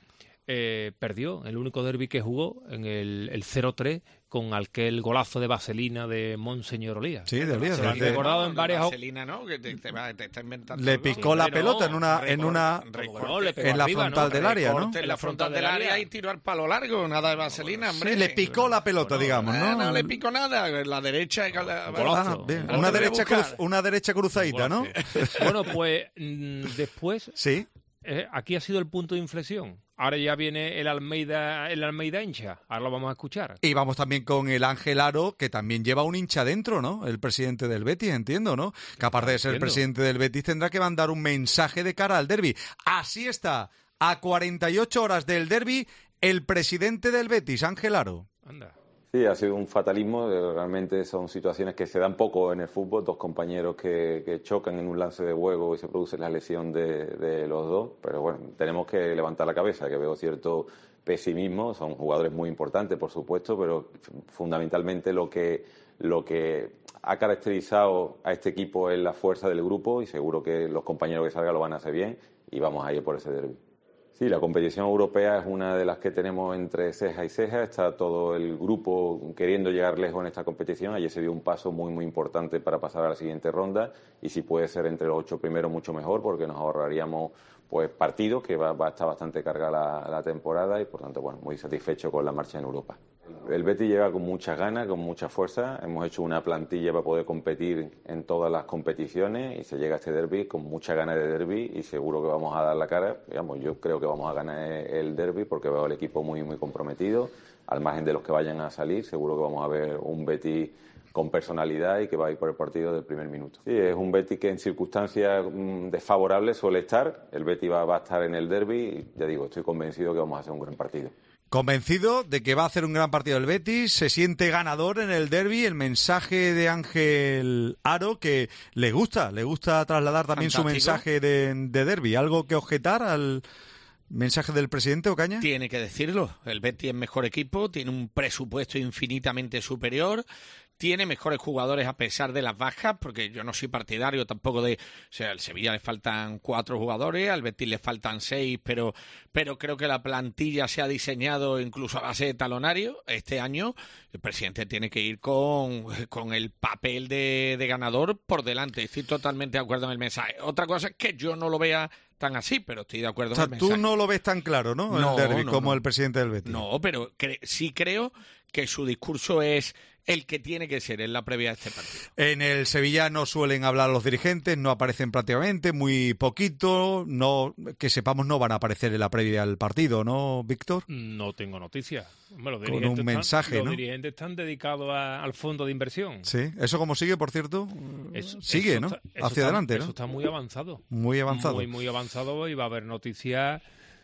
eh, perdió el único derbi que jugó en el, el cero tres con aquel golazo de vaselina de Monseñor Olía. Sí, de Olía. Se lo han recordado en varias vaselina, ¿no? Que te, te, te está inventando. Le picó algo. la Sí, pelota no, en una, en una, no, le pegó en la arriba, frontal ¿no? del área, ¿no? En la frontal del área y tiró al palo largo, nada de vaselina, hombre. Sí, le picó la pelota, Bueno, digamos, ¿no? No, no le picó nada, la derecha. La, Ah, bien. Una derecha cruz, una derecha cruzadita, ¿no? Bueno, pues mm, después. Sí. Eh, aquí ha sido el punto de inflexión. Ahora ya viene el Almeida, el Almeida hincha. Ahora lo vamos a escuchar. Y vamos también con el Ángel Aro, que también lleva un hincha dentro, ¿no? El presidente del Betis, entiendo, ¿no? Que aparte de ser el presidente del Betis tendrá que mandar un mensaje de cara al derbi. Así está, a cuarenta y ocho horas del derbi, el presidente del Betis, Ángel Aro. Anda. Sí, ha sido un fatalismo. Realmente son situaciones que se dan poco en el fútbol. Dos compañeros que, que chocan en un lance de juego y se produce la lesión de, de los dos. Pero bueno, tenemos que levantar la cabeza, que veo cierto pesimismo. Son jugadores muy importantes, por supuesto, pero fundamentalmente lo que, lo que ha caracterizado a este equipo es la fuerza del grupo y seguro que los compañeros que salgan lo van a hacer bien y vamos a ir por ese derbi. Sí, la competición europea es una de las que tenemos entre ceja y ceja. Está todo el grupo queriendo llegar lejos en esta competición. Ayer se dio un paso muy, muy importante para pasar a la siguiente ronda y si puede ser entre los ocho primeros, mucho mejor, porque nos ahorraríamos pues partidos, que va, va a estar bastante cargada la, la temporada y, por tanto, bueno, muy satisfecho con la marcha en Europa. El Betis llega con muchas ganas, con mucha fuerza. Hemos hecho una plantilla para poder competir en todas las competiciones y se llega a este derbi con mucha ganas de derbi y seguro que vamos a dar la cara. Digamos, yo creo que vamos a ganar el derbi porque veo al equipo muy, muy comprometido. Al margen de los que vayan a salir, seguro que vamos a ver un Betis con personalidad y que va a ir por el partido del primer minuto. Sí, es un Betis que en circunstancias mmm, desfavorables suele estar. El Betis va, va a estar en el derbi y, ya digo, estoy convencido que vamos a hacer un gran partido. Convencido de que va a hacer un gran partido el Betis, se siente ganador en el derbi, el mensaje de Ángel Aro que le gusta, le gusta trasladar también Fantástico. Su mensaje de, de derbi. ¿Algo que objetar al mensaje del presidente Ocaña? Tiene que decirlo, el Betis es mejor equipo, tiene un presupuesto infinitamente superior, tiene mejores jugadores a pesar de las bajas, porque yo no soy partidario tampoco de... O sea, al Sevilla le faltan cuatro jugadores, al Betis le faltan seis, pero, pero creo que la plantilla se ha diseñado incluso a base de talonario. Este año el presidente tiene que ir con, con el papel de, de ganador por delante. Estoy totalmente de acuerdo en el mensaje. Otra cosa es que yo no lo vea tan así, pero estoy de acuerdo o sea, en el mensaje. Tú no lo ves tan claro, ¿no? No, el derbi, no, como no. el presidente del Betis. No, pero cre- sí creo que su discurso es el que tiene que ser en la previa de este partido. En el Sevilla no suelen hablar los dirigentes, no aparecen prácticamente, muy poquito, no que sepamos no van a aparecer en la previa al partido, ¿no, Víctor? No tengo noticias. Bueno, los Con un mensaje, están, ¿no? Los dirigentes están dedicados a, al fondo de inversión. Sí, ¿eso cómo sigue, por cierto? Eso, sigue, eso ¿no? Está, Hacia está, adelante, ¿no? Eso está muy avanzado. Muy avanzado. Muy, muy avanzado y va a haber noticias,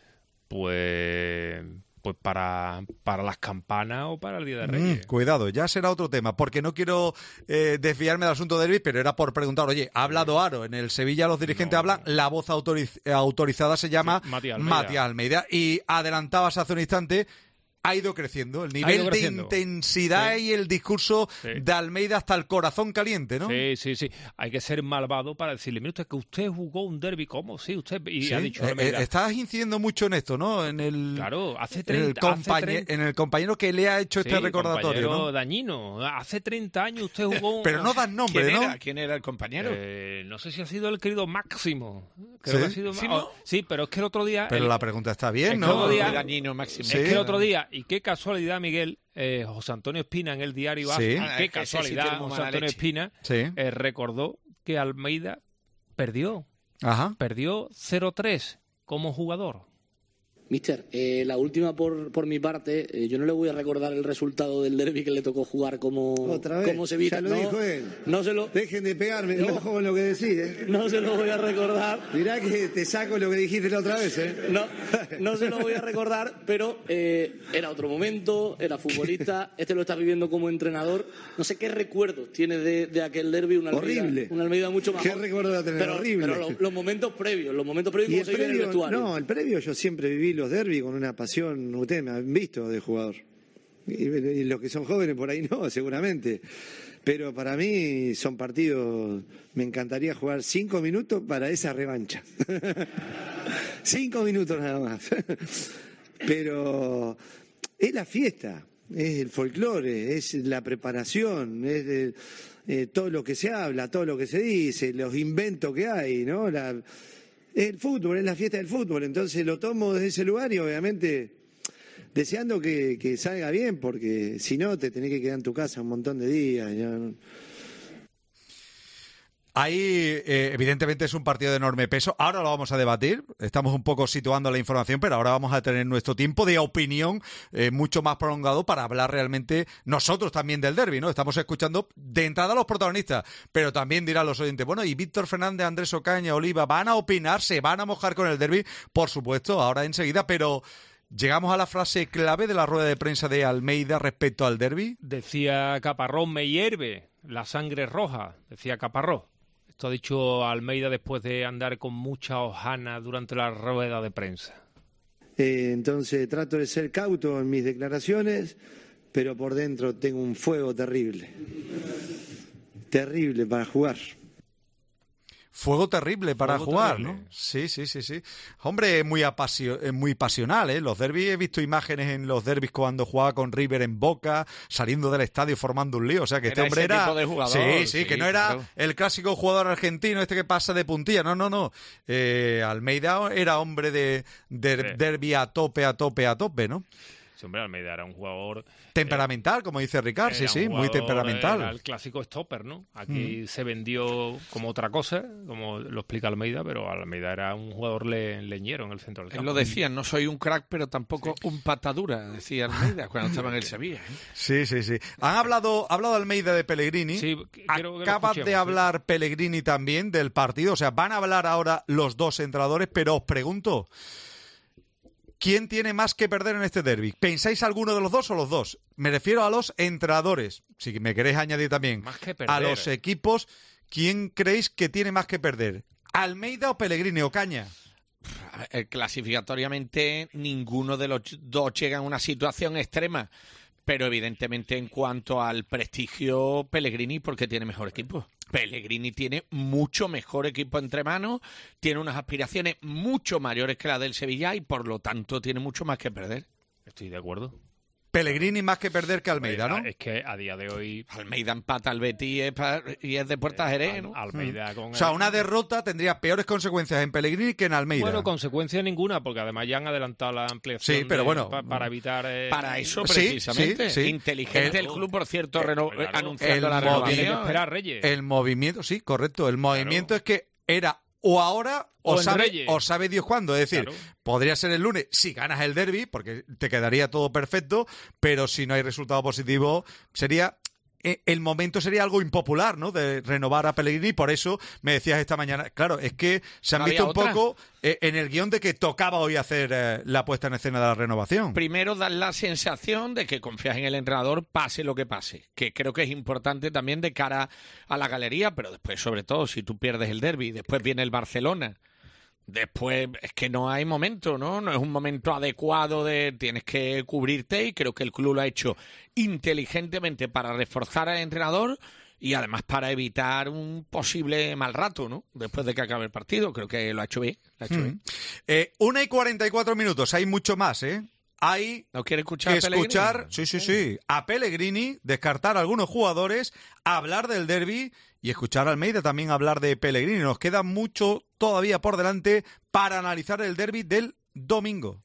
pues... pues para, para las campanas o para el Día de Reyes. Mm, cuidado, ya será otro tema, porque no quiero eh, desviarme del asunto de derbi, pero era por preguntar, oye, ha hablado Aro, en el Sevilla los dirigentes no. hablan, la voz autoriz- autorizada se llama sí, Matías Almeida. Matías Almeida, y adelantabas hace un instante, ha ido creciendo el nivel creciendo. de intensidad sí. y el discurso sí. de Almeida hasta el corazón caliente, ¿no? Sí, sí, sí. Hay que ser malvado para decirle, mire usted que usted jugó un derbi, ¿cómo? Sí, usted... Y sí. ha dicho Almeida. Eh, estás incidiendo mucho en esto, ¿no? En el, claro, hace treinta, en el, compañe- hace treinta... en el compañero que le ha hecho sí, este recordatorio, ¿no? dañino. Hace treinta años usted jugó... Un... Pero no das nombre, ¿Quién ¿no? Era? ¿Quién era el compañero? Eh, no sé si ha sido el querido Máximo. Creo ¿Sí? que ha sido... ¿Sí, no? oh, sí, pero es que el otro día... Pero el... la pregunta está bien, es ¿no? Que día... dañino, Máximo. Sí. Es que el otro día, y qué casualidad, Miguel, eh, José Antonio Espina en el diario sí. A, qué casualidad, José Antonio Espina sí. eh, recordó que Almeida perdió. Ajá. Perdió cero tres como jugador. Mister, eh, la última por, por mi parte, eh, yo no le voy a recordar el resultado del derbi que le tocó jugar como, ¿Otra vez? como Sevilla. Ya lo no, dijo él. No se lo... Dejen de pegarme, no. Ojo con lo que decís, ¿eh? No se lo voy a recordar. Mirá que te saco lo que dijiste la otra vez, ¿eh? No, no se lo voy a recordar, pero eh, era otro momento, era futbolista, este lo está viviendo como entrenador. No sé qué recuerdos tiene de, de aquel derbi, una Almeida, horrible. Una Almeida mucho mejor. ¿Qué recuerdo va a tener? Pero, horrible. Pero lo, los momentos previos, los momentos previos y como se vive en el vestuario. No, el previo yo siempre viví los derbis con una pasión, ustedes me han visto de jugador. Y, y los que son jóvenes por ahí no, seguramente. Pero para mí son partidos, me encantaría jugar cinco minutos para esa revancha. Cinco minutos nada más. pero es la fiesta, es el folclore, es la preparación, es el, eh, todo lo que se habla, todo lo que se dice, los inventos que hay, ¿no? La, es el fútbol, es la fiesta del fútbol, entonces lo tomo desde ese lugar y obviamente deseando que, que salga bien, porque si no te tenés que quedar en tu casa un montón de días. ¿No? Ahí, eh, evidentemente, es un partido de enorme peso. Ahora lo vamos a debatir. Estamos un poco situando la información, pero ahora vamos a tener nuestro tiempo de opinión eh, mucho más prolongado para hablar realmente nosotros también del derbi, ¿no? Estamos escuchando de entrada a los protagonistas, pero también dirán los oyentes, bueno, ¿y Víctor Fernández, Andrés Ocaña, Oliva van a opinar, se van a mojar con el derbi? Por supuesto, ahora enseguida, pero llegamos a la frase clave de la rueda de prensa de Almeida respecto al derbi. Decía Caparrós, me hierve, la sangre es roja, decía Caparrós. Esto ha dicho Almeida después de andar con mucha hojana durante la rueda de prensa. Eh, entonces trato de ser cauto en mis declaraciones, pero por dentro tengo un fuego terrible. Terrible para jugar. Fuego terrible para Fuego jugar, terrible. ¿no? Sí, sí, sí, sí. Hombre, es muy, apasio es muy pasional, ¿eh? Los derbis, he visto imágenes en los derbis cuando jugaba con River en Boca, saliendo del estadio formando un lío. O sea, que este Era hombre ese era... tipo de jugador, sí, sí, sí, que no era claro. el clásico jugador argentino este que pasa de puntilla. No, no, no. Eh, Almeida era hombre de, de Sí. derbi a tope, a tope, a tope, ¿no? Sí, hombre, Almeida era un jugador... Temperamental, como dice Ricard, sí, Era sí, un muy jugador, temperamental. Era el clásico stopper, ¿no? Aquí Mm. se vendió como otra cosa, como lo explica Almeida, pero Almeida era un jugador le leñero en el centro del Él campo. lo decía, no soy un crack, pero tampoco un patadura, decía Almeida cuando estaba en el Sevilla. ¿eh? Sí, sí, sí. Han hablado, ha hablado Almeida de Pellegrini. quiero que lo Acaba escuchemos, de sí. hablar Pellegrini también del partido. O sea, van a hablar ahora los dos entrenadores, pero os pregunto, ¿quién tiene más que perder en este derbi? ¿Pensáis alguno de los dos o los dos? Me refiero a los entrenadores. Si me queréis añadir también Más que perder. a los equipos, ¿quién creéis que tiene más que perder? ¿Almeida o Pellegrini o Caña? Eh, Clasificatoriamente ninguno de los dos llega a una situación extrema, pero evidentemente en cuanto al prestigio, Pellegrini porque tiene mejor equipo. Pellegrini tiene mucho mejor equipo entre manos, tiene unas aspiraciones mucho mayores que la del Sevilla y por lo tanto tiene mucho más que perder. Estoy de acuerdo. Pellegrini más que perder que Almeida, ¿no? Es que a día de hoy... Almeida empata al Betis y es, pa- y es de Puerta Jerez, ¿no? Almeida con O sea, una derrota tendría peores consecuencias en Pellegrini que en Almeida. Bueno, consecuencia ninguna, porque además ya han adelantado la ampliación Sí, pero de- bueno. pa- para evitar... eh, Para eso Sí, precisamente. sí, sí. Inteligente el, El- club, por cierto, reno- claro, anunciando la el renovación. Tiene que esperar Reyes. El movimiento, sí, correcto. El movimiento es que era o ahora o, O en sabe, Reyes. o sabe Dios cuándo. Es decir, Claro. podría ser el lunes si ganas el derbi, porque te quedaría todo perfecto, pero si no hay resultado positivo, sería... eh, El momento sería algo impopular, ¿no? De renovar a Pellegrini. Por eso me decías esta mañana. Claro, es que se han ¿No visto había un otra? poco eh, en el guión de que tocaba hoy hacer eh, la puesta en escena de la renovación. Primero, dar la sensación de que confías en el entrenador, pase lo que pase, que creo que es importante también de cara a la galería, pero después, sobre todo, si tú pierdes el derbi, después viene el Barcelona, después es que no hay momento, ¿no? No es un momento adecuado de tienes que cubrirte y creo que el club lo ha hecho inteligentemente para reforzar al entrenador y además para evitar un posible mal rato, ¿no? Después de que acabe el partido, creo que lo ha hecho bien. Lo ha hecho Mm. bien. Eh, una y cuarenta y cuatro minutos, hay mucho más, ¿eh? Hay ¿No quiere escuchar que a Pellegrini? escuchar, sí, sí, sí, a Pellegrini, descartar a algunos jugadores, hablar del derbi y escuchar a Almeida también hablar de Pellegrini. Nos queda mucho todavía por delante para analizar el derbi del domingo.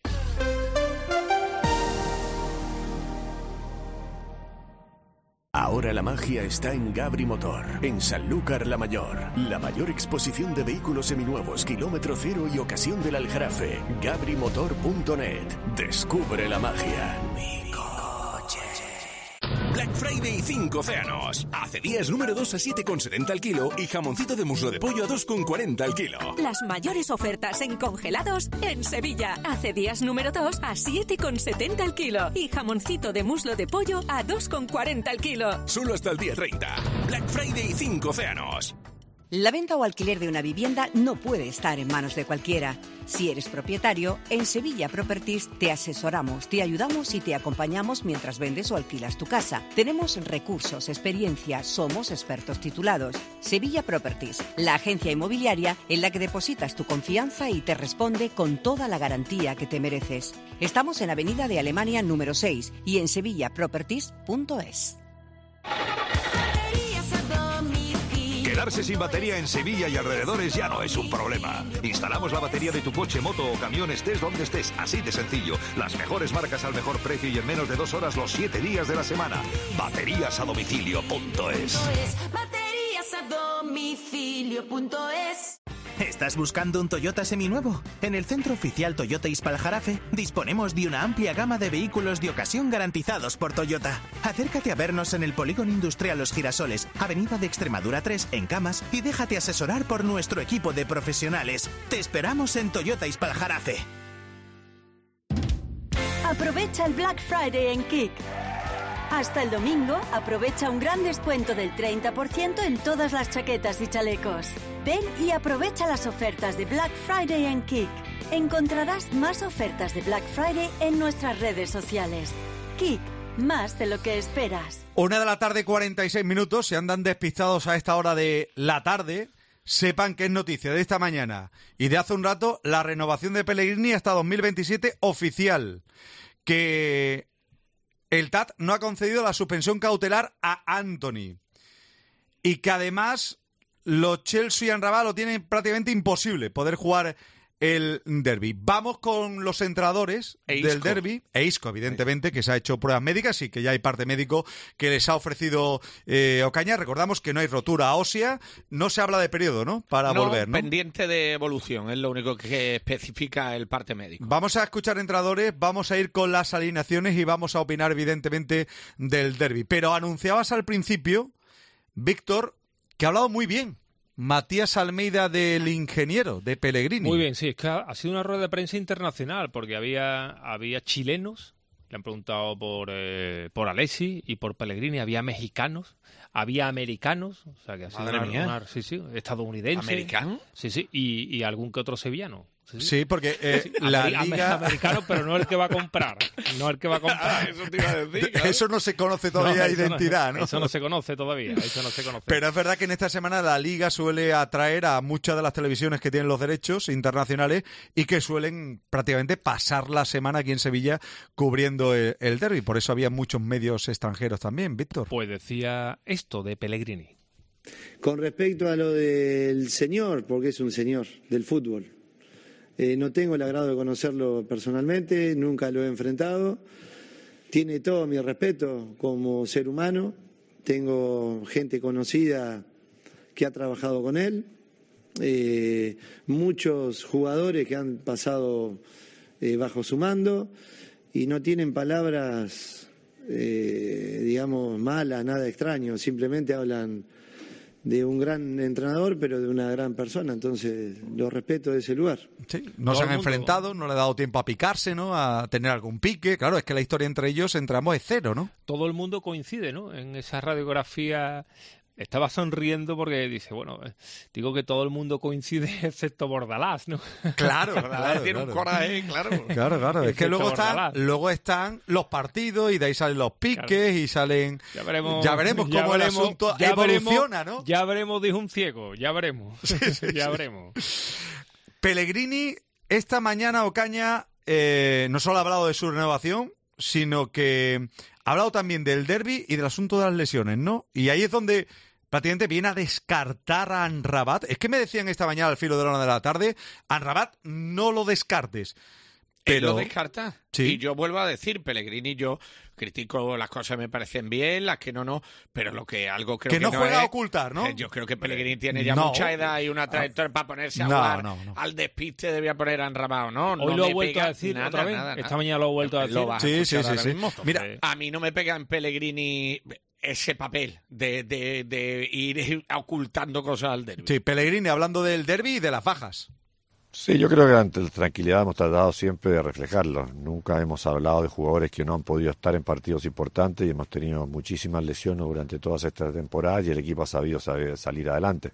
Ahora la magia está en Gabri Motor, en Sanlúcar la Mayor. La mayor exposición de vehículos seminuevos, kilómetro cero y ocasión del Aljarafe. Gabri Motor punto net. Descubre la magia. Mi coche. Black Friday cinco océanos. Hace días número dos a siete con setenta al kilo y jamoncito de muslo de pollo a dos con cuarenta al kilo. Las mayores ofertas en congelados en Sevilla. Hace días número dos a siete con setenta al kilo y jamoncito de muslo de pollo a dos con cuarenta al kilo. Solo hasta el día treinta. Black Friday cinco océanos. La venta o alquiler de una vivienda no puede estar en manos de cualquiera. Si eres propietario, en Sevilla Properties te asesoramos, te ayudamos y te acompañamos mientras vendes o alquilas tu casa. Tenemos recursos, experiencia, somos expertos titulados. Sevilla Properties, la agencia inmobiliaria en la que depositas tu confianza y te responde con toda la garantía que te mereces. Estamos en Avenida de Alemania número seis y en sevilla properties punto es. Quedarse sin batería en Sevilla y alrededores ya no es un problema. Instalamos la batería de tu coche, moto o camión, estés donde estés, así de sencillo. Las mejores marcas al mejor precio y en menos de dos horas los siete días de la semana. Baterías a domicilio punto es. Baterías a domicilio punto es. ¿Estás buscando un Toyota seminuevo? En el Centro Oficial Toyota Ispaljarafe disponemos de una amplia gama de vehículos de ocasión garantizados por Toyota. Acércate a vernos en el Polígono Industrial Los Girasoles, Avenida de Extremadura tres, en Camas, y déjate asesorar por nuestro equipo de profesionales. Te esperamos en Toyota Ispaljarafe. Aprovecha el Black Friday en Kik. Hasta el domingo, aprovecha un gran descuento del treinta por ciento en todas las chaquetas y chalecos. Ven y aprovecha las ofertas de Black Friday en Kik. Encontrarás más ofertas de Black Friday en nuestras redes sociales. Kik, más de lo que esperas. Una de la tarde, cuarenta y seis minutos. Si andan despistados a esta hora de la tarde, sepan que es noticia de esta mañana y de hace un rato la renovación de Pellegrini hasta dos mil veintisiete oficial. Que el T A T no ha concedido la suspensión cautelar a Antony. Y que además los Chelsea y Amrabat lo tienen prácticamente imposible poder jugar el derbi. Vamos con los entrenadores e del derbi. E Isco, evidentemente, que se ha hecho pruebas médicas y que ya hay parte médico que les ha ofrecido eh, Ocaña. Recordamos que no hay rotura ósea. No se habla de periodo, ¿no? Para no, volver, ¿no? Pendiente de evolución, es lo único que especifica el parte médico. Vamos a escuchar entrenadores, vamos a ir con las alineaciones y vamos a opinar, evidentemente, del derbi. Pero anunciabas al principio, Víctor, que ha hablado muy bien Matías Almeida del ingeniero, de Pellegrini. Muy bien, sí, es que ha, ha sido una rueda de prensa internacional, porque había, había chilenos, le han preguntado por, eh, por Alessi y por Pellegrini, había mexicanos, había americanos, o sea que ha sido Madre una, mía. una, sí, sí, estadounidense. ¿Americano? Sí, sí, y, y algún que otro sevillano. Sí, sí. Sí, porque eh, Sí, la ameri- liga... americano, pero no el que va a comprar, no el que va a comprar. Eso te iba a decir, claro. Eso no se conoce todavía, No, eso identidad, no, ¿no? Eso no se conoce todavía, eso no se conoce. Pero es verdad que en esta semana la Liga suele atraer a muchas de las televisiones que tienen los derechos internacionales y que suelen prácticamente pasar la semana aquí en Sevilla cubriendo el, el derbi. Por eso había muchos medios extranjeros también, Víctor. Pues decía esto de Pellegrini. Con respecto a lo del señor, porque es un señor del fútbol, eh, no tengo el agrado de conocerlo personalmente, nunca lo he enfrentado. Tiene todo mi respeto como ser humano. Tengo gente conocida que ha trabajado con él, eh, muchos jugadores que han pasado eh, bajo su mando y no tienen palabras, eh, digamos, malas, nada extraño. Simplemente hablan de un gran entrenador, pero de una gran persona. Entonces, lo respeto de ese lugar. Sí, no se han enfrentado, no le ha dado tiempo a picarse, ¿no? A tener algún pique. Claro, es que la historia entre ellos, entre ambos, es cero, ¿no? Todo el mundo coincide, ¿no? En esa radiografía. Estaba sonriendo porque dice, bueno, digo que todo el mundo coincide excepto Bordalás, ¿no? Claro, Bordalás claro, tiene claro. un coraje, claro. Claro, claro. Es que Excepto luego están, Bordalás. luego están los partidos y de ahí salen los piques Claro. y salen... Ya veremos, ya veremos ya cómo veremos, el asunto ya evoluciona, veremos, ¿no? Ya veremos, dijo un ciego, ya veremos. Sí, sí, ya sí. veremos. Pellegrini, esta mañana Ocaña eh, no solo ha hablado de su renovación, sino que ha hablado también del derbi y del asunto de las lesiones, ¿no? Y ahí es donde prácticamente viene a descartar a Amrabat. Es que me decían esta mañana al filo de la una de la tarde, Amrabat no lo descartes. Él Pero lo descarta. Sí. Y yo vuelvo a decir, Pellegrini, yo critico las cosas que me parecen bien, las que no, no, pero lo que algo creo que que, no juega es, a ocultar, ¿no? eh, yo creo que Pellegrini tiene ya No. mucha edad y una trayectoria para ponerse a No, jugar no, no. al despiste, debía poner a Amrabat, ¿no? Hoy no lo ha me vuelto pega a decir nada, otra vez. nada, Esta nada. mañana lo ha vuelto a decir. Lo vas a Sí, escuchar sí, sí, ahora sí. mismo. Mira, A mí no me pega en Pellegrini ese papel de, de, de ir ocultando cosas al derbi. Sí, Pellegrini hablando del derbi y de las bajas. Sí, yo creo que ante la tranquilidad hemos tratado siempre de reflejarlo. Nunca hemos hablado de jugadores que no han podido estar en partidos importantes y hemos tenido muchísimas lesiones durante todas estas temporadas y el equipo ha sabido saber salir adelante.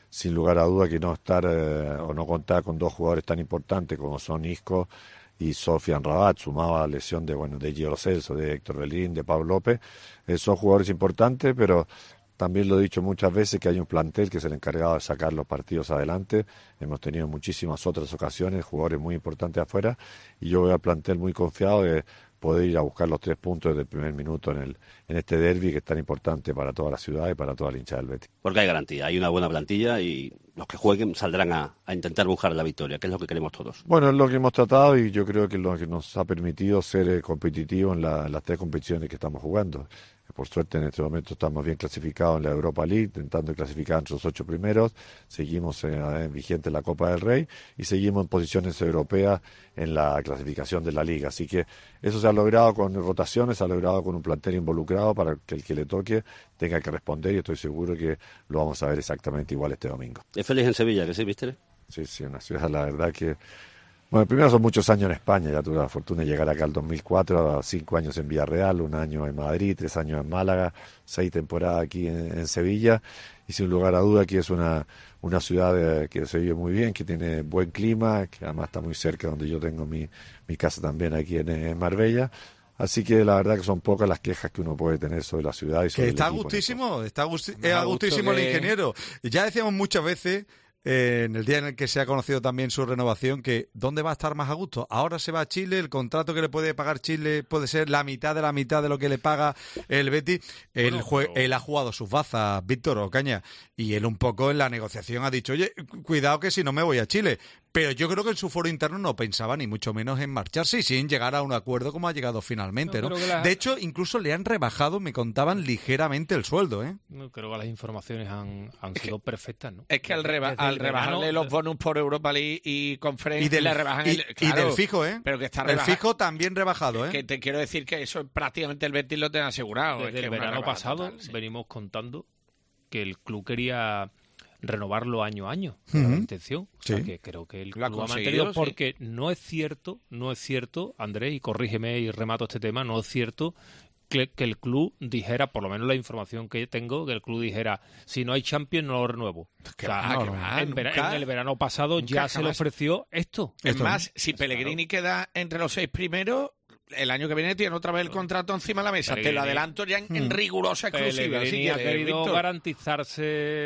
sin lugar a duda que no estar eh, o no contar con dos jugadores tan importantes como son Isco y Sofian Rabat, sumado a la lesión de bueno de Gio Lo Celso, de Héctor Bellerín, de Pablo López, eh, son jugadores importantes, pero también lo he dicho muchas veces que hay un plantel que es el encargado de sacar los partidos adelante. Hemos tenido muchísimas otras ocasiones, jugadores muy importantes afuera, y yo veo al plantel muy confiado de poder ir a buscar los tres puntos desde el primer minuto en el en este derbi que es tan importante para toda la ciudad y para toda la hinchada del Betis. Porque hay garantía, hay una buena plantilla y los que jueguen saldrán a, a intentar buscar la victoria, que es lo que queremos todos. Bueno, es lo que hemos tratado y yo creo que es lo que nos ha permitido ser eh, competitivos en, la, en las tres competiciones que estamos jugando. Por suerte en este momento estamos bien clasificados en la Europa League, intentando clasificar entre los ocho primeros, seguimos en, en vigente en la Copa del Rey y seguimos en posiciones europeas en la clasificación de la Liga. Así que eso se ha logrado con rotaciones, se ha logrado con un plantel involucrado para que el que le toque tenga que responder y estoy seguro que lo vamos a ver exactamente igual este domingo. ¿Es feliz en Sevilla, que sí, viste? Sí, sí, una ciudad, la verdad que... Bueno, primero son muchos años en España, ya tuve la fortuna de llegar acá al dos mil cuatro, cinco años en Villarreal, un año en Madrid, tres años en Málaga, seis temporadas aquí en, en Sevilla, y sin lugar a duda que es una, una ciudad de, que se vive muy bien, que tiene buen clima, que además está muy cerca donde yo tengo mi, mi casa también aquí en, en Marbella. Así que la verdad que son pocas las quejas que uno puede tener sobre la ciudad y sobre que está el equipo. Gustísimo, está gusti es a gustísimo el ingeniero. Ya decíamos muchas veces... Eh, en el día en el que se ha conocido también su renovación, que ¿dónde va a estar más a gusto? Ahora se va a Chile, el contrato que le puede pagar Chile puede ser la mitad de la mitad de lo que le paga el Betis. Él, bueno, pero... él ha jugado sus bazas, Víctor Ocaña, y él un poco en la negociación ha dicho, oye, cuidado que si no me voy a Chile. Pero yo creo que en su foro interno no pensaba ni mucho menos en marcharse y sin llegar a un acuerdo como ha llegado finalmente, ¿no? ¿no? La... De hecho, incluso le han rebajado, me contaban, ligeramente el sueldo, ¿eh? No, creo que las informaciones han, han sido que, perfectas, ¿no? Es que al, reba al rebajarle verano, los bonus por Europa League y Conference y del, le rebajan y, el... Claro, y del fijo, ¿eh? Pero que está el fijo también rebajado, ¿eh? Que te quiero decir que eso prácticamente el Betis lo tiene asegurado. Desde es que el verano pasado total, sí. venimos contando que el club quería... renovarlo año a año, uh-huh. la intención. O sea, sí. que creo que el club ha mantenido, porque sí. no es cierto, no es cierto, Andrés, y corrígeme y remato este tema, no es cierto que, que el club dijera, por lo menos la información que tengo, que el club dijera, si no hay Champions no lo renuevo. O sea, va, no, va, en, vera, en el verano pasado ya jamás. se le ofreció esto. Es esto más, no. si Pellegrini claro. queda entre los seis primeros, el año que viene tiene otra vez el contrato encima de la mesa. Pellegrini. Te lo adelanto ya en, en rigurosa exclusiva. Pellegrini ha querido Víctor. garantizarse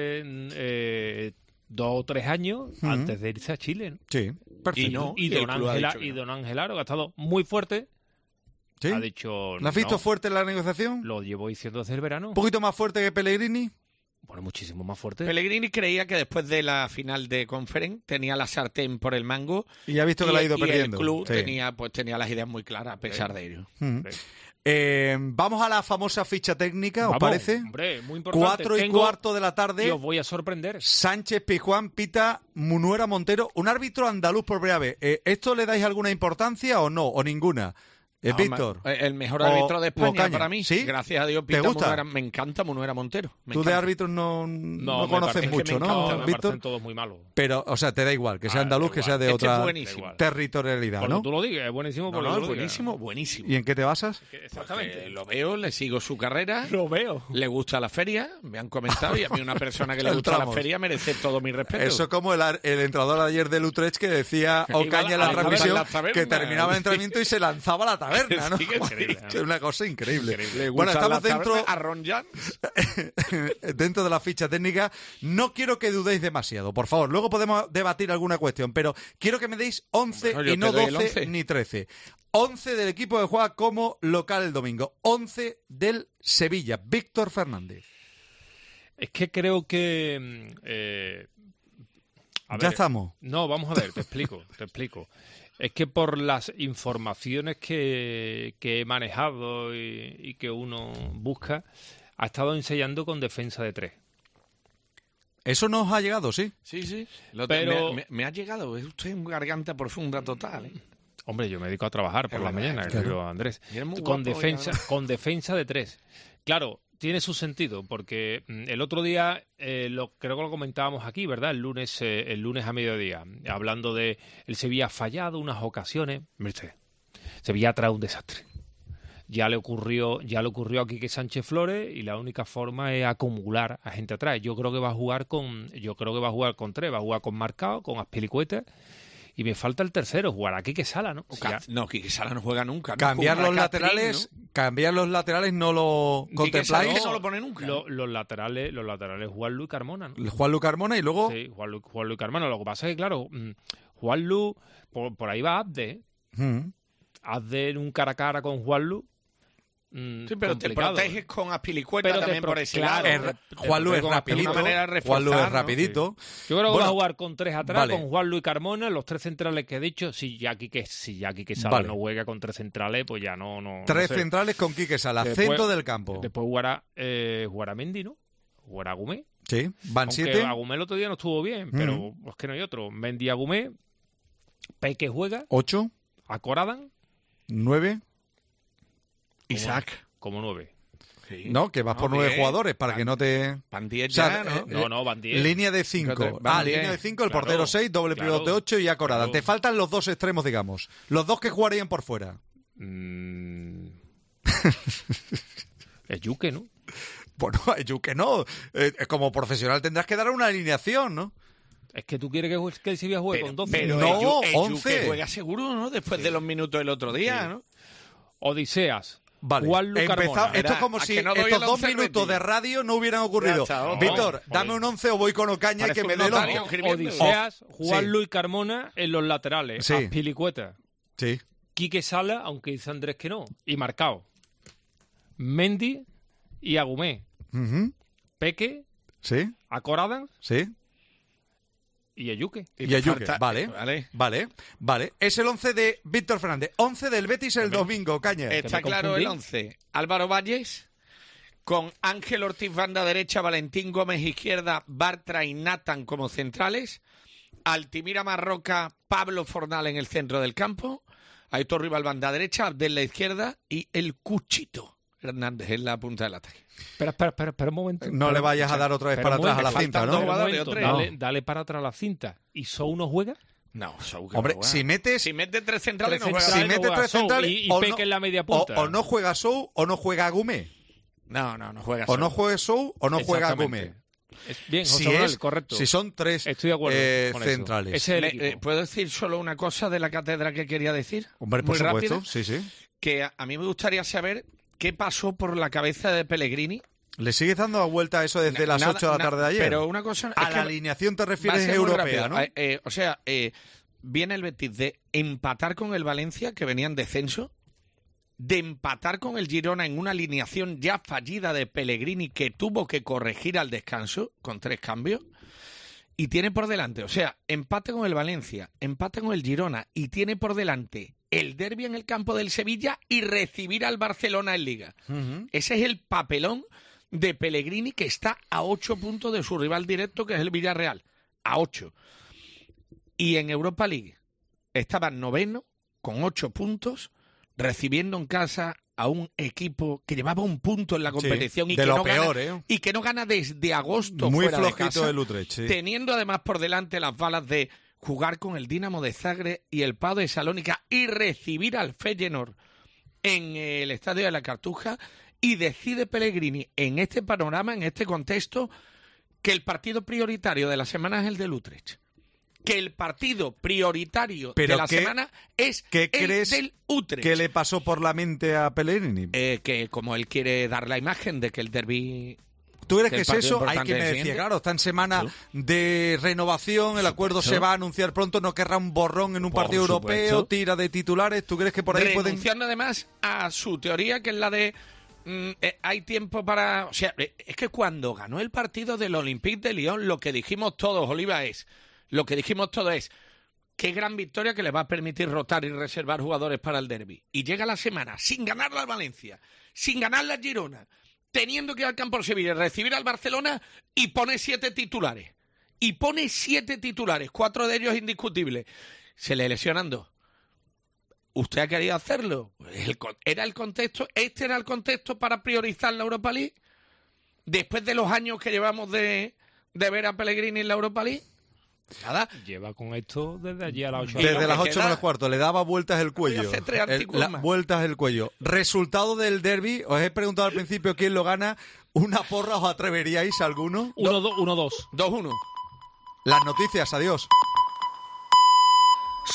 eh, dos o tres años uh-huh. antes de irse a Chile, ¿no? Sí, perfecto. Y, no, y, y, don, Ángela, y don Ángel Aro, que ha estado muy fuerte, ¿sí? ha dicho... ¿Lo has visto no, fuerte en la negociación? Lo llevo diciendo desde el verano. ¿Un poquito más fuerte que Pellegrini? Bueno, muchísimo más fuerte. Pellegrini creía que después de la final de Conference tenía la sartén por el mango. Y ha visto que la ha ido y perdiendo. el club sí. tenía, pues, tenía las ideas muy claras a pesar sí. de ello. Mm. Sí. Eh, vamos a la famosa ficha técnica, ¿os Vamos, parece? Hombre, muy importante. Cuatro y Tengo, cuarto de la tarde. Y os voy a sorprender. Sánchez Pizjuán pita Munuera Montero, un árbitro andaluz por primera vez. Eh, ¿Esto le dais alguna importancia o no? ¿O ninguna? ¿Es no, Víctor? El mejor árbitro o, de España Ocaña. para mí. ¿Sí? Gracias a Dios, pita ¿Te gusta? Munuera, me encanta Munuera Montero. Me Tú encanta. de árbitros no, no, no conoces mucho, me ¿no, encanta, Víctor? Me todos muy malos. Pero, o sea, te da igual, que sea ah, andaluz, que sea de este otra Territorialidad, territorialidad, Cuando ¿no? tú lo digas, es buenísimo. No, no, es buenísimo, buenísimo. ¿Y en qué te basas? Exactamente. Porque lo veo, le sigo su carrera. Lo veo. Le gusta la feria, me han comentado, y a mí una persona que le gusta la feria merece todo mi respeto. Eso como el, el entrenador ayer del Utrecht que decía Ocaña en la, la transmisión que terminaba el entrenamiento y se lanzaba a la taberna, ¿no? Sí, que increíble, es una cosa increíble. increíble. Bueno, estamos dentro a Ron dentro de la ficha técnica. No quiero que dudéis demasiado, por favor. Luego podemos debatir alguna cuestión, pero quiero que me deis once bueno, y no doce ni trece. once del equipo que juega como local el domingo. once del Sevilla. Víctor Fernández. Es que creo que... Eh, a ya ver, estamos. No, vamos a ver, te explico, te explico. Es que por las informaciones que, que he manejado y, y que uno busca, ha estado ensayando con defensa de tres. Eso nos ha llegado, sí. Sí, sí. Lo Pero me, me, me ha llegado. Es usted un garganta profunda total, ¿eh? Hombre, yo me dedico a trabajar por la mañana, claro. Andrés. Con defensa, con defensa de tres. Claro, tiene su sentido, porque el otro día, eh, lo, creo que lo comentábamos aquí, ¿verdad? El lunes eh, el lunes a mediodía, hablando de el Sevilla ha fallado unas ocasiones. ¿Viste? Sevilla trae un desastre. Ya le ocurrió, ya le ocurrió a Quique Sánchez Flores y la única forma es acumular a gente atrás. Yo creo que va a jugar con, yo creo que va a jugar con tres, va a jugar con Marcao, con Azpilicueta. Y me falta el tercero, jugar a Quique Sala, ¿no? O sea, no, Quique Sala no juega nunca. ¿no? Cambiar Juega los Catrín, laterales, ¿no? cambiar los laterales no lo contempláis. No lo pone nunca. Lo, los laterales, los laterales Juan Luis Carmona, ¿no? Juan Luis Carmona y luego... Sí, Juan Luis, Juan Luis Carmona. Lo que pasa es que, claro, Juan Luis, por, por ahí va Abde, ¿eh? Mm. Abde en un cara a cara con Juan Luis. Mm, Sí, pero complicado. te proteges con Azpilicueta Pero te también pro- por ese claro, lado. Es- Juan Luis es con rapidito. Azpilicueta, una manera de Juan Luis es reforzar, ¿no? rapidito. Yo creo que Bueno, va a jugar con tres atrás, vale. con Juan Luis Carmona, los tres centrales que he dicho. Si ya Quique, si ya Quique Sala Vale. no juega con tres centrales, pues ya no... no Tres no sé. centrales con Quique Sala, Después- centro del campo. Después jugará, eh, jugará Mendy, ¿no? Jugará Agumé. Sí, van Aunque siete. Agumé el otro día no estuvo bien, pero Mm. es que no hay otro. Mendy, Agumé, Peque juega, Ocho, Acoradan, nueve. Isaac. como nueve. Sí. No, que vas por No, nueve bien. jugadores para que no te... Van diez O sea, ya, ¿no? eh, No, no, van diez. Línea de cinco. Fíjate, van Ah, diez. línea de cinco, el Claro, portero seis, doble claro, pivote ocho y Acoradan. claro. Te faltan los dos extremos, digamos. Los dos que jugarían por fuera. Mm. Es Yuque, ¿no? Bueno, yo que no. Eh, como profesional tendrás que dar una alineación, ¿no? Es que tú quieres que, juegue- que el Sevilla juegue Pero, con doce. pero No, el Yu- el Yu once. que juega seguro, ¿no? Después de los minutos del otro día, Sí. ¿no? Odiseas. Vale. Juan Luis Empezado- Carmona. esto es Verá, como a si que no doy estos el dos once al minutos de Betis. radio no hubieran ocurrido. Ya está, ojo. Víctor, Joder. dame un once o voy con Ocaña y Parece que me un dé el notario once. escribiendo. Odiseas, Juan Sí. Luis Carmona en los laterales. Sí. Azpilicueta. Sí. Quique Sala, aunque dice Andrés que no. Y Marcao. Mendy y Agumé. Ujú. Peque, Sí, Acoradan sí. y Eyuque. Y, me Ayuque. falta- Vale, Vale. vale, vale. Es el once de Víctor Fernández. once del Betis el me- domingo, Caña. Está me claro confundí. el once. Álvaro Valles, con Ángel Ortiz banda derecha, Valentín Gómez izquierda, Bartra y Nathan como centrales, Altimira Marroca, Pablo Fornal en el centro del campo, Aitor Rival banda derecha, Abdel la izquierda y el Cuchito Hernández en la punta del ataque. Espera, espera, espera, espera un momento. No le vayas a dar otra vez Espera para un atrás a la momento, cinta, faltan ¿no? dos Espera un jugadores, momento, o tres. dale, dale para atrás a la cinta. ¿Y Sou no juega? No, Sou que Hombre, no juega. si metes... Si mete tres centrales Tres no juega. Si centrales, mete no tres juega centrales Sou y- y o, Peque no, en la media o- punta. o no juega Sou o no juega Agumé. No, no, no juega O Sou. no juega Sou o no juega Exactamente. Agumé. Es- Bien, José Si, Manuel, es, correcto. si son tres Estoy de acuerdo eh, con eso. centrales. Ese es el Me- equipo. eh, ¿Puedo decir solo una cosa de la cátedra que quería decir? Hombre, por Muy supuesto. rápida. Sí, sí. Que a, a mí me gustaría saber qué pasó por la cabeza de Pellegrini. ¿Le sigues dando la vuelta a eso desde las Nada, ocho de la na- tarde de ayer? Pero una cosa... A es la que alineación te va a refieres ser muy europea, rápido. ¿no? Eh, eh, o sea, eh, viene el Betis de empatar con el Valencia, que venía en descenso, de empatar con el Girona en una alineación ya fallida de Pellegrini que tuvo que corregir al descanso con tres cambios, y tiene por delante, o sea, empate con el Valencia, empate con el Girona, y tiene por delante el derbi en el campo del Sevilla y recibir al Barcelona en Liga. Ujú. Ese es el papelón de Pellegrini, que está a ocho puntos de su rival directo, que es el Villarreal. A ocho. Y en Europa League estaba noveno, con ocho puntos, recibiendo en casa a un equipo que llevaba un punto en la competición y, de que lo no peor, gana, ¿eh? y que no gana desde agosto Muy fuera de flojito casa, el Utrecht, sí. teniendo además por delante las balas de jugar con el Dinamo de Zagreb y el Pau de Salónica y recibir al Feyenoord en el Estadio de la Cartuja, y decide Pellegrini en este panorama, en este contexto, que el partido prioritario de la semana es el del Utrecht. Que el partido prioritario ¿Pero de la qué- semana es ¿Qué el crees del Utrecht. que le pasó por la mente a Pellegrini? Eh, que como él quiere dar la imagen de que el derbi... ¿Tú crees que que el es partido eso? Hay importante que me es el decía, siguiente. claro, está en semana de renovación, el acuerdo supuesto. se va a anunciar pronto, no querrá un borrón en un Por partido europeo, supuesto. tira de titulares, ¿tú crees que por ahí pueden...? Renunciando además a su teoría, que es la de mm, eh, hay tiempo para... O sea, eh, es que cuando ganó el partido del Olympique de Lyon, lo que dijimos todos, Oliva, es... Lo que dijimos todos es... Qué gran victoria que le va a permitir rotar y reservar jugadores para el derbi. Y llega la semana sin ganarle al Valencia, sin ganarle al Girona, teniendo que ir al campo del Sevilla, recibir al Barcelona y pone siete titulares. Y pone siete titulares, cuatro de ellos indiscutibles. Se le lesionan dos. ¿Usted ha querido hacerlo? El, ¿Era el contexto? ¿Este era el contexto para priorizar la Europa League? Después de los años que llevamos de, de ver a Pellegrini en la Europa League. Nada. Lleva con esto desde allí a las ocho. Desde las ocho menos cuarto, le daba vueltas el cuello. Voy a hacer tres El- artículos la- más. vueltas el cuello. Resultado del derbi, os he preguntado al principio quién lo gana. ¿Una porra os atreveríais alguno? uno dos. dos uno. Las noticias, adiós.